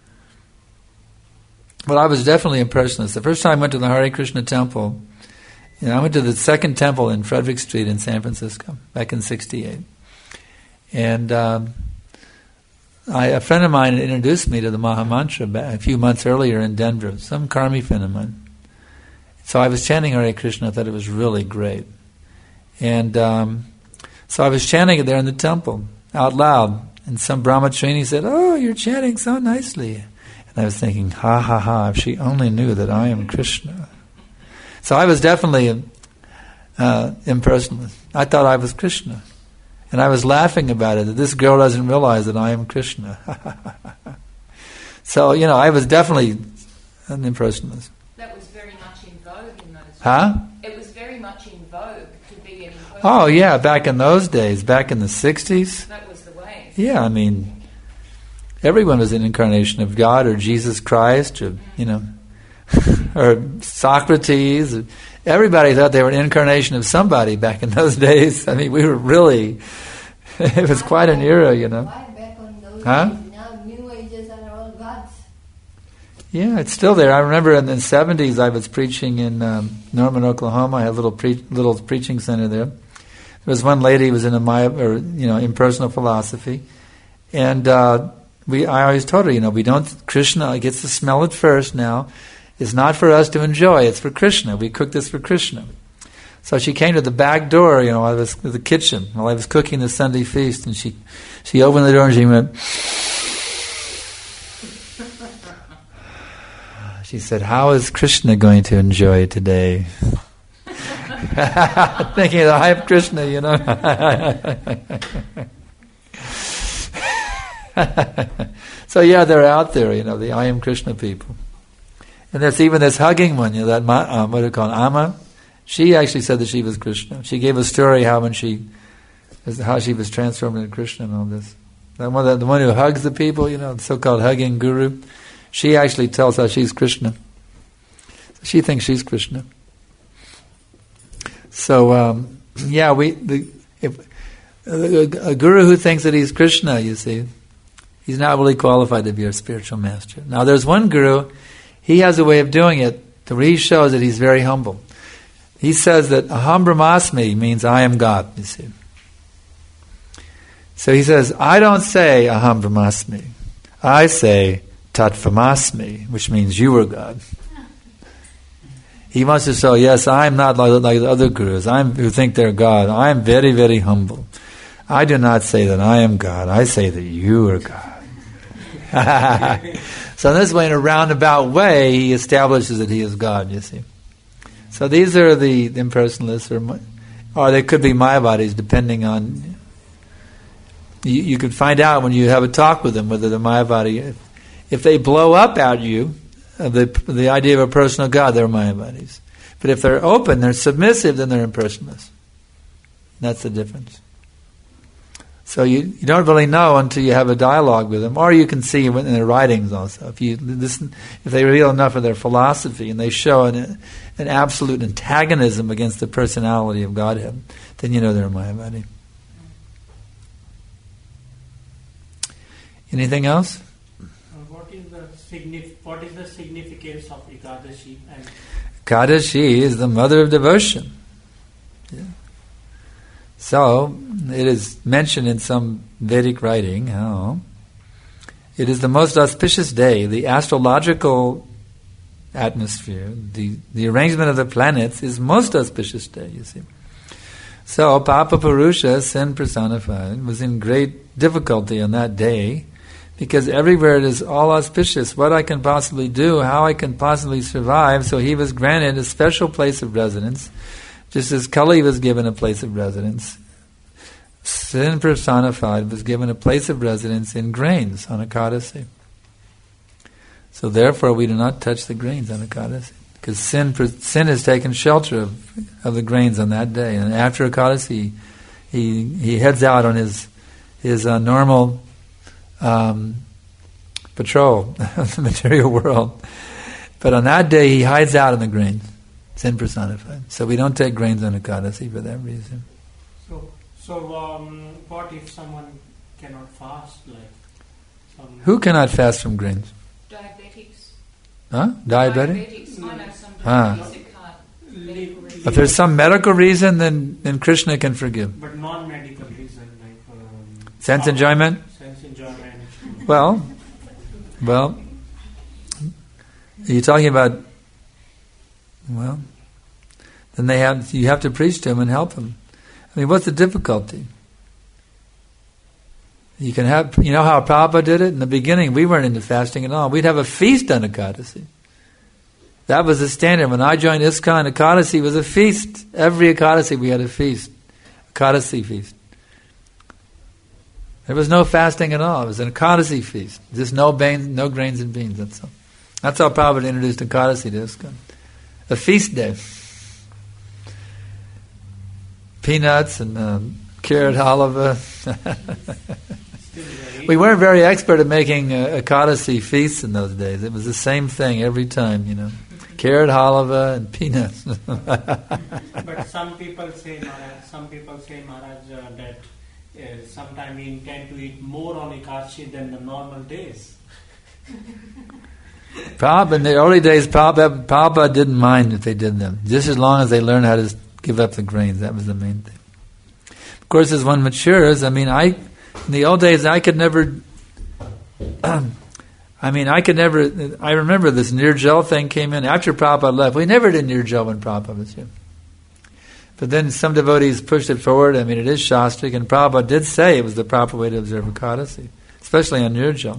But I was definitely a impersonalist. The first time I went to the Hare Krishna temple, I went to the second temple in Frederick Street in San Francisco back in '68. And a friend of mine had introduced me to the Mahamantra a few months earlier in Denver, some Karmi friend of mine. So I was chanting Hare Krishna. I thought it was really great. And so I was chanting it there in the temple, out loud. And some Brahmachari said, "Oh, you're chanting so nicely." And I was thinking, ha ha ha, if she only knew that I am Krishna. So I was definitely impersonalist. I thought I was Krishna. And I was laughing about it, that this girl doesn't realize that I am Krishna. So, I was definitely an impersonalist. That was very much in vogue in those days. Huh? It was very much in vogue to be an impersonalist. Oh yeah, back in those days, back in the 60s. That was the way. Yeah, I mean, everyone was an incarnation of God or Jesus Christ or, or Socrates. Everybody thought they were an incarnation of somebody back in those days. I mean, we were really, it was quite an era, Why back on those Huh? days? Now New Ages are all gods. Yeah, it's still there. I remember in the 70s I was preaching in Norman, Oklahoma. I had a little preaching center there. There was one lady who was in impersonal philosophy. And I always told her, Krishna gets to smell it first now. It's not for us to enjoy, it's for Krishna. We cook this for Krishna. So she came to the back door, I was in the kitchen while I was cooking the Sunday feast, and she opened the door and she went, she said, "How is Krishna going to enjoy today?" Thinking of the hype Krishna, So yeah, they're out there, the I am Krishna people. And there's even this hugging one, that what do you call it, Amma? She actually said that she was Krishna. She gave a story how she was transformed into Krishna and all this. The one who hugs the people, the so-called hugging guru, she actually tells how she's Krishna. She thinks she's Krishna. So, a guru who thinks that he's Krishna, he's not really qualified to be a spiritual master. Now, there's one guru, he has a way of doing it where he shows that he's very humble. He says that Aham Brahmasmi means I am God, So he says, I don't say Aham Brahmasmi. I say Tattvamasmi, which means you are God. He wants to show, yes, I'm not like the other gurus who think they're God. I'm very, very humble. I do not say that I am God. I say that you are God. So in this way, in a roundabout way, he establishes that he is God, So these are the impersonalists, or they could be Mayavadis, depending on... You could find out when you have a talk with them whether they're Mayavadi. If they blow up at you, the idea of a personal God, they're Mayavadis. But if they're open, they're submissive, then they're impersonalists. That's the difference. So you don't really know until you have a dialogue with them, or you can see in their writings also. If they reveal enough of their philosophy and they show an absolute antagonism against the personality of Godhead, then you know they're a Mayavadi. Anything else? What is the significance of Ekadashi? Ekadashi is the mother of devotion. Yeah. So, it is mentioned in some Vedic writing how it is the most auspicious day. The astrological atmosphere, the arrangement of the planets is most auspicious day, So, Papa Purusha, sin personified, was in great difficulty on that day because everywhere it is all auspicious. What I can possibly do, how I can possibly survive. So he was granted a special place of residence, just as Kali was given a place of residence. Sin personified was given a place of residence in grains on Ekadasi. So therefore we do not touch the grains on Ekadasi, because sin has taken shelter of the grains on that day. And after Ekadasi, he heads out on his normal patrol of the material world. But on that day, he hides out in the grains, sin personified. So we don't take grains on Ekadasi for that reason. So what if someone cannot fast? Who cannot fast from grains? Diabetics. Huh? Diabetic? Diabetics. I know some diabetics that can't. If there's some medical reason, then Krishna can forgive. But non-medical reason, sense enjoyment? Sense enjoyment. Well, are you talking about? Well, then you have to preach to him and help him. I mean, what's the difficulty? You can have, how Prabhupada did it? In the beginning, we weren't into fasting at all. We'd have a feast on Ekadasi. That was the standard. When I joined ISKCON, Ekadasi was a feast. Every Ekadasi we had a feast. Ekadasi feast. There was no fasting at all. It was an Ekadasi feast. Just no grains and beans, that's all. That's how Prabhupada introduced Ekadasi to ISKCON. A feast day. Peanuts and carrot halava. We weren't very expert at making Ekadasi feasts in those days. It was the same thing every time, Carrot halava and peanuts. But some people say, Maharaj, that sometimes we intend to eat more on Ekadashi than the normal days. Prabhupada, in the early days, Prabhupada didn't mind if they did them, just as long as they learned how to give up the grains. That was the main thing. Of course, as one matures, in the old days, I could never. I remember this Nirjal thing came in after Prabhupada left. We never did Nirjal when Prabhupada was here. But then some devotees pushed it forward. It is Shastric, and Prabhupada did say it was the proper way to observe Ekadasi, especially on Nirjal.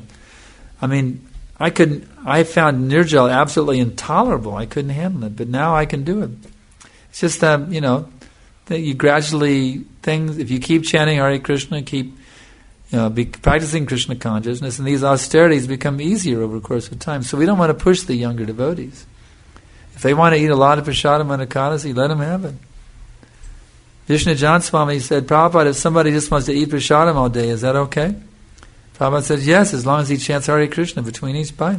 I found Nirjal absolutely intolerable. I couldn't handle it, but now I can do it. It's just that you gradually if you keep chanting Hare Krishna, keep be practicing Krishna consciousness, and these austerities become easier over the course of time. So we don't want to push the younger devotees. If they want to eat a lot of prasadam on Ekadasi, let them have it. Vishnu Jan Swami said, Prabhupada, if somebody just wants to eat prasadam all day, is that okay? Prabhupada said, yes, as long as he chants Hare Krishna between each bite.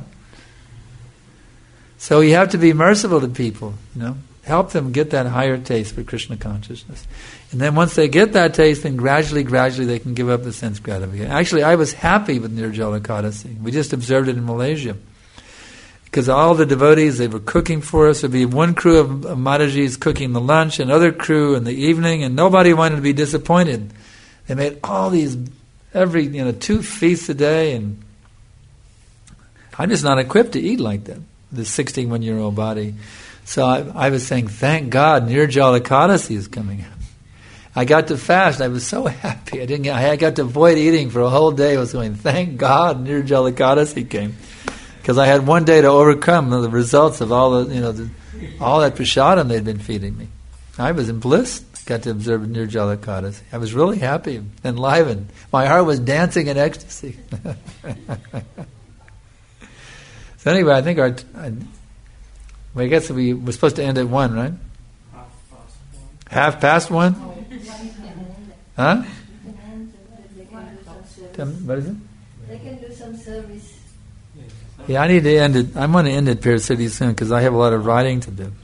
So you have to be merciful to people, Help them get that higher taste for Krishna consciousness. And then once they get that taste, then gradually they can give up the sense gratification. Actually, I was happy with Nirjala Ekadasi. We just observed it in Malaysia. Because all the devotees, they were cooking for us. There'd be one crew of Matajis cooking the lunch, another crew in the evening, and nobody wanted to be disappointed. They made all these, 2 feasts a day, and I'm just not equipped to eat like that, this 61-year-old body. So I was saying, thank God, Nirjala Ekadasi is coming up. I got to fast. I was so happy. I got to avoid eating for a whole day. I was going, thank God, Nirjala Ekadasi came, because I had one day to overcome the results of all all that prasadam they'd been feeding me. I was in bliss. Got to observe Nirjala Ekadasi. I was really happy, enlivened. My heart was dancing in ecstasy. So anyway, I think I guess we were supposed to end at 1, right? 1:30? Huh? What is it? They can do some service. Yeah, I need to end it. I'm going to end it pretty soon because I have a lot of writing to do.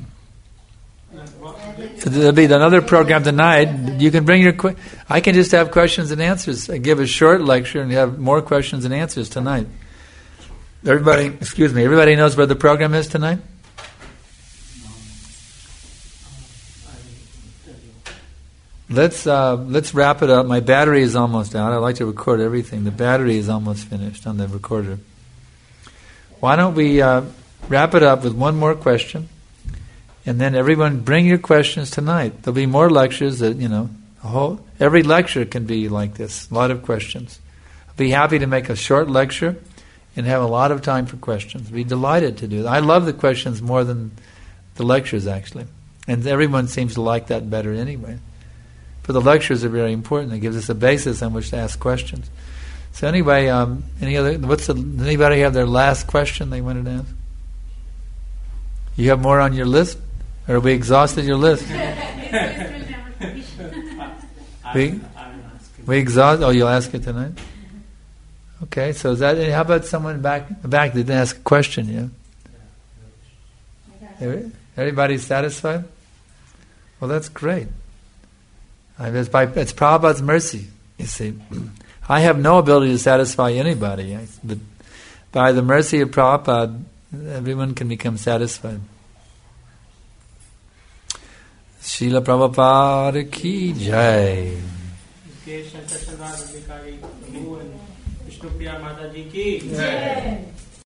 So there'll be another program tonight. You can bring I can just have questions and answers. I give a short lecture and have more questions and answers tonight. Everybody knows where the program is tonight? Let's wrap it up. My battery is almost out. I like to record everything. The battery is almost finished on the recorder. Why don't we wrap it up with one more question, and then everyone bring your questions tonight. There'll be more lectures that every lecture can be like this. A lot of questions. I'll be happy to make a short lecture and have a lot of time for questions. Be delighted to do that. I love the questions more than the lectures, actually, and everyone seems to like that better anyway. But the lectures are very important. It gives us a basis on which to ask questions. So anyway, anybody have their last question they wanted to ask? You have more on your list? Or have we exhausted your list? we exhaust. Oh, you'll ask it tonight? Okay, so how about someone back that didn't ask a question yet? Everybody satisfied? Well, that's great. It's Prabhupada's mercy, you see. I have no ability to satisfy anybody, but by the mercy of Prabhupada, everyone can become satisfied. Srila Prabhupada ki jai. Vishnupriya Mataji ki jai.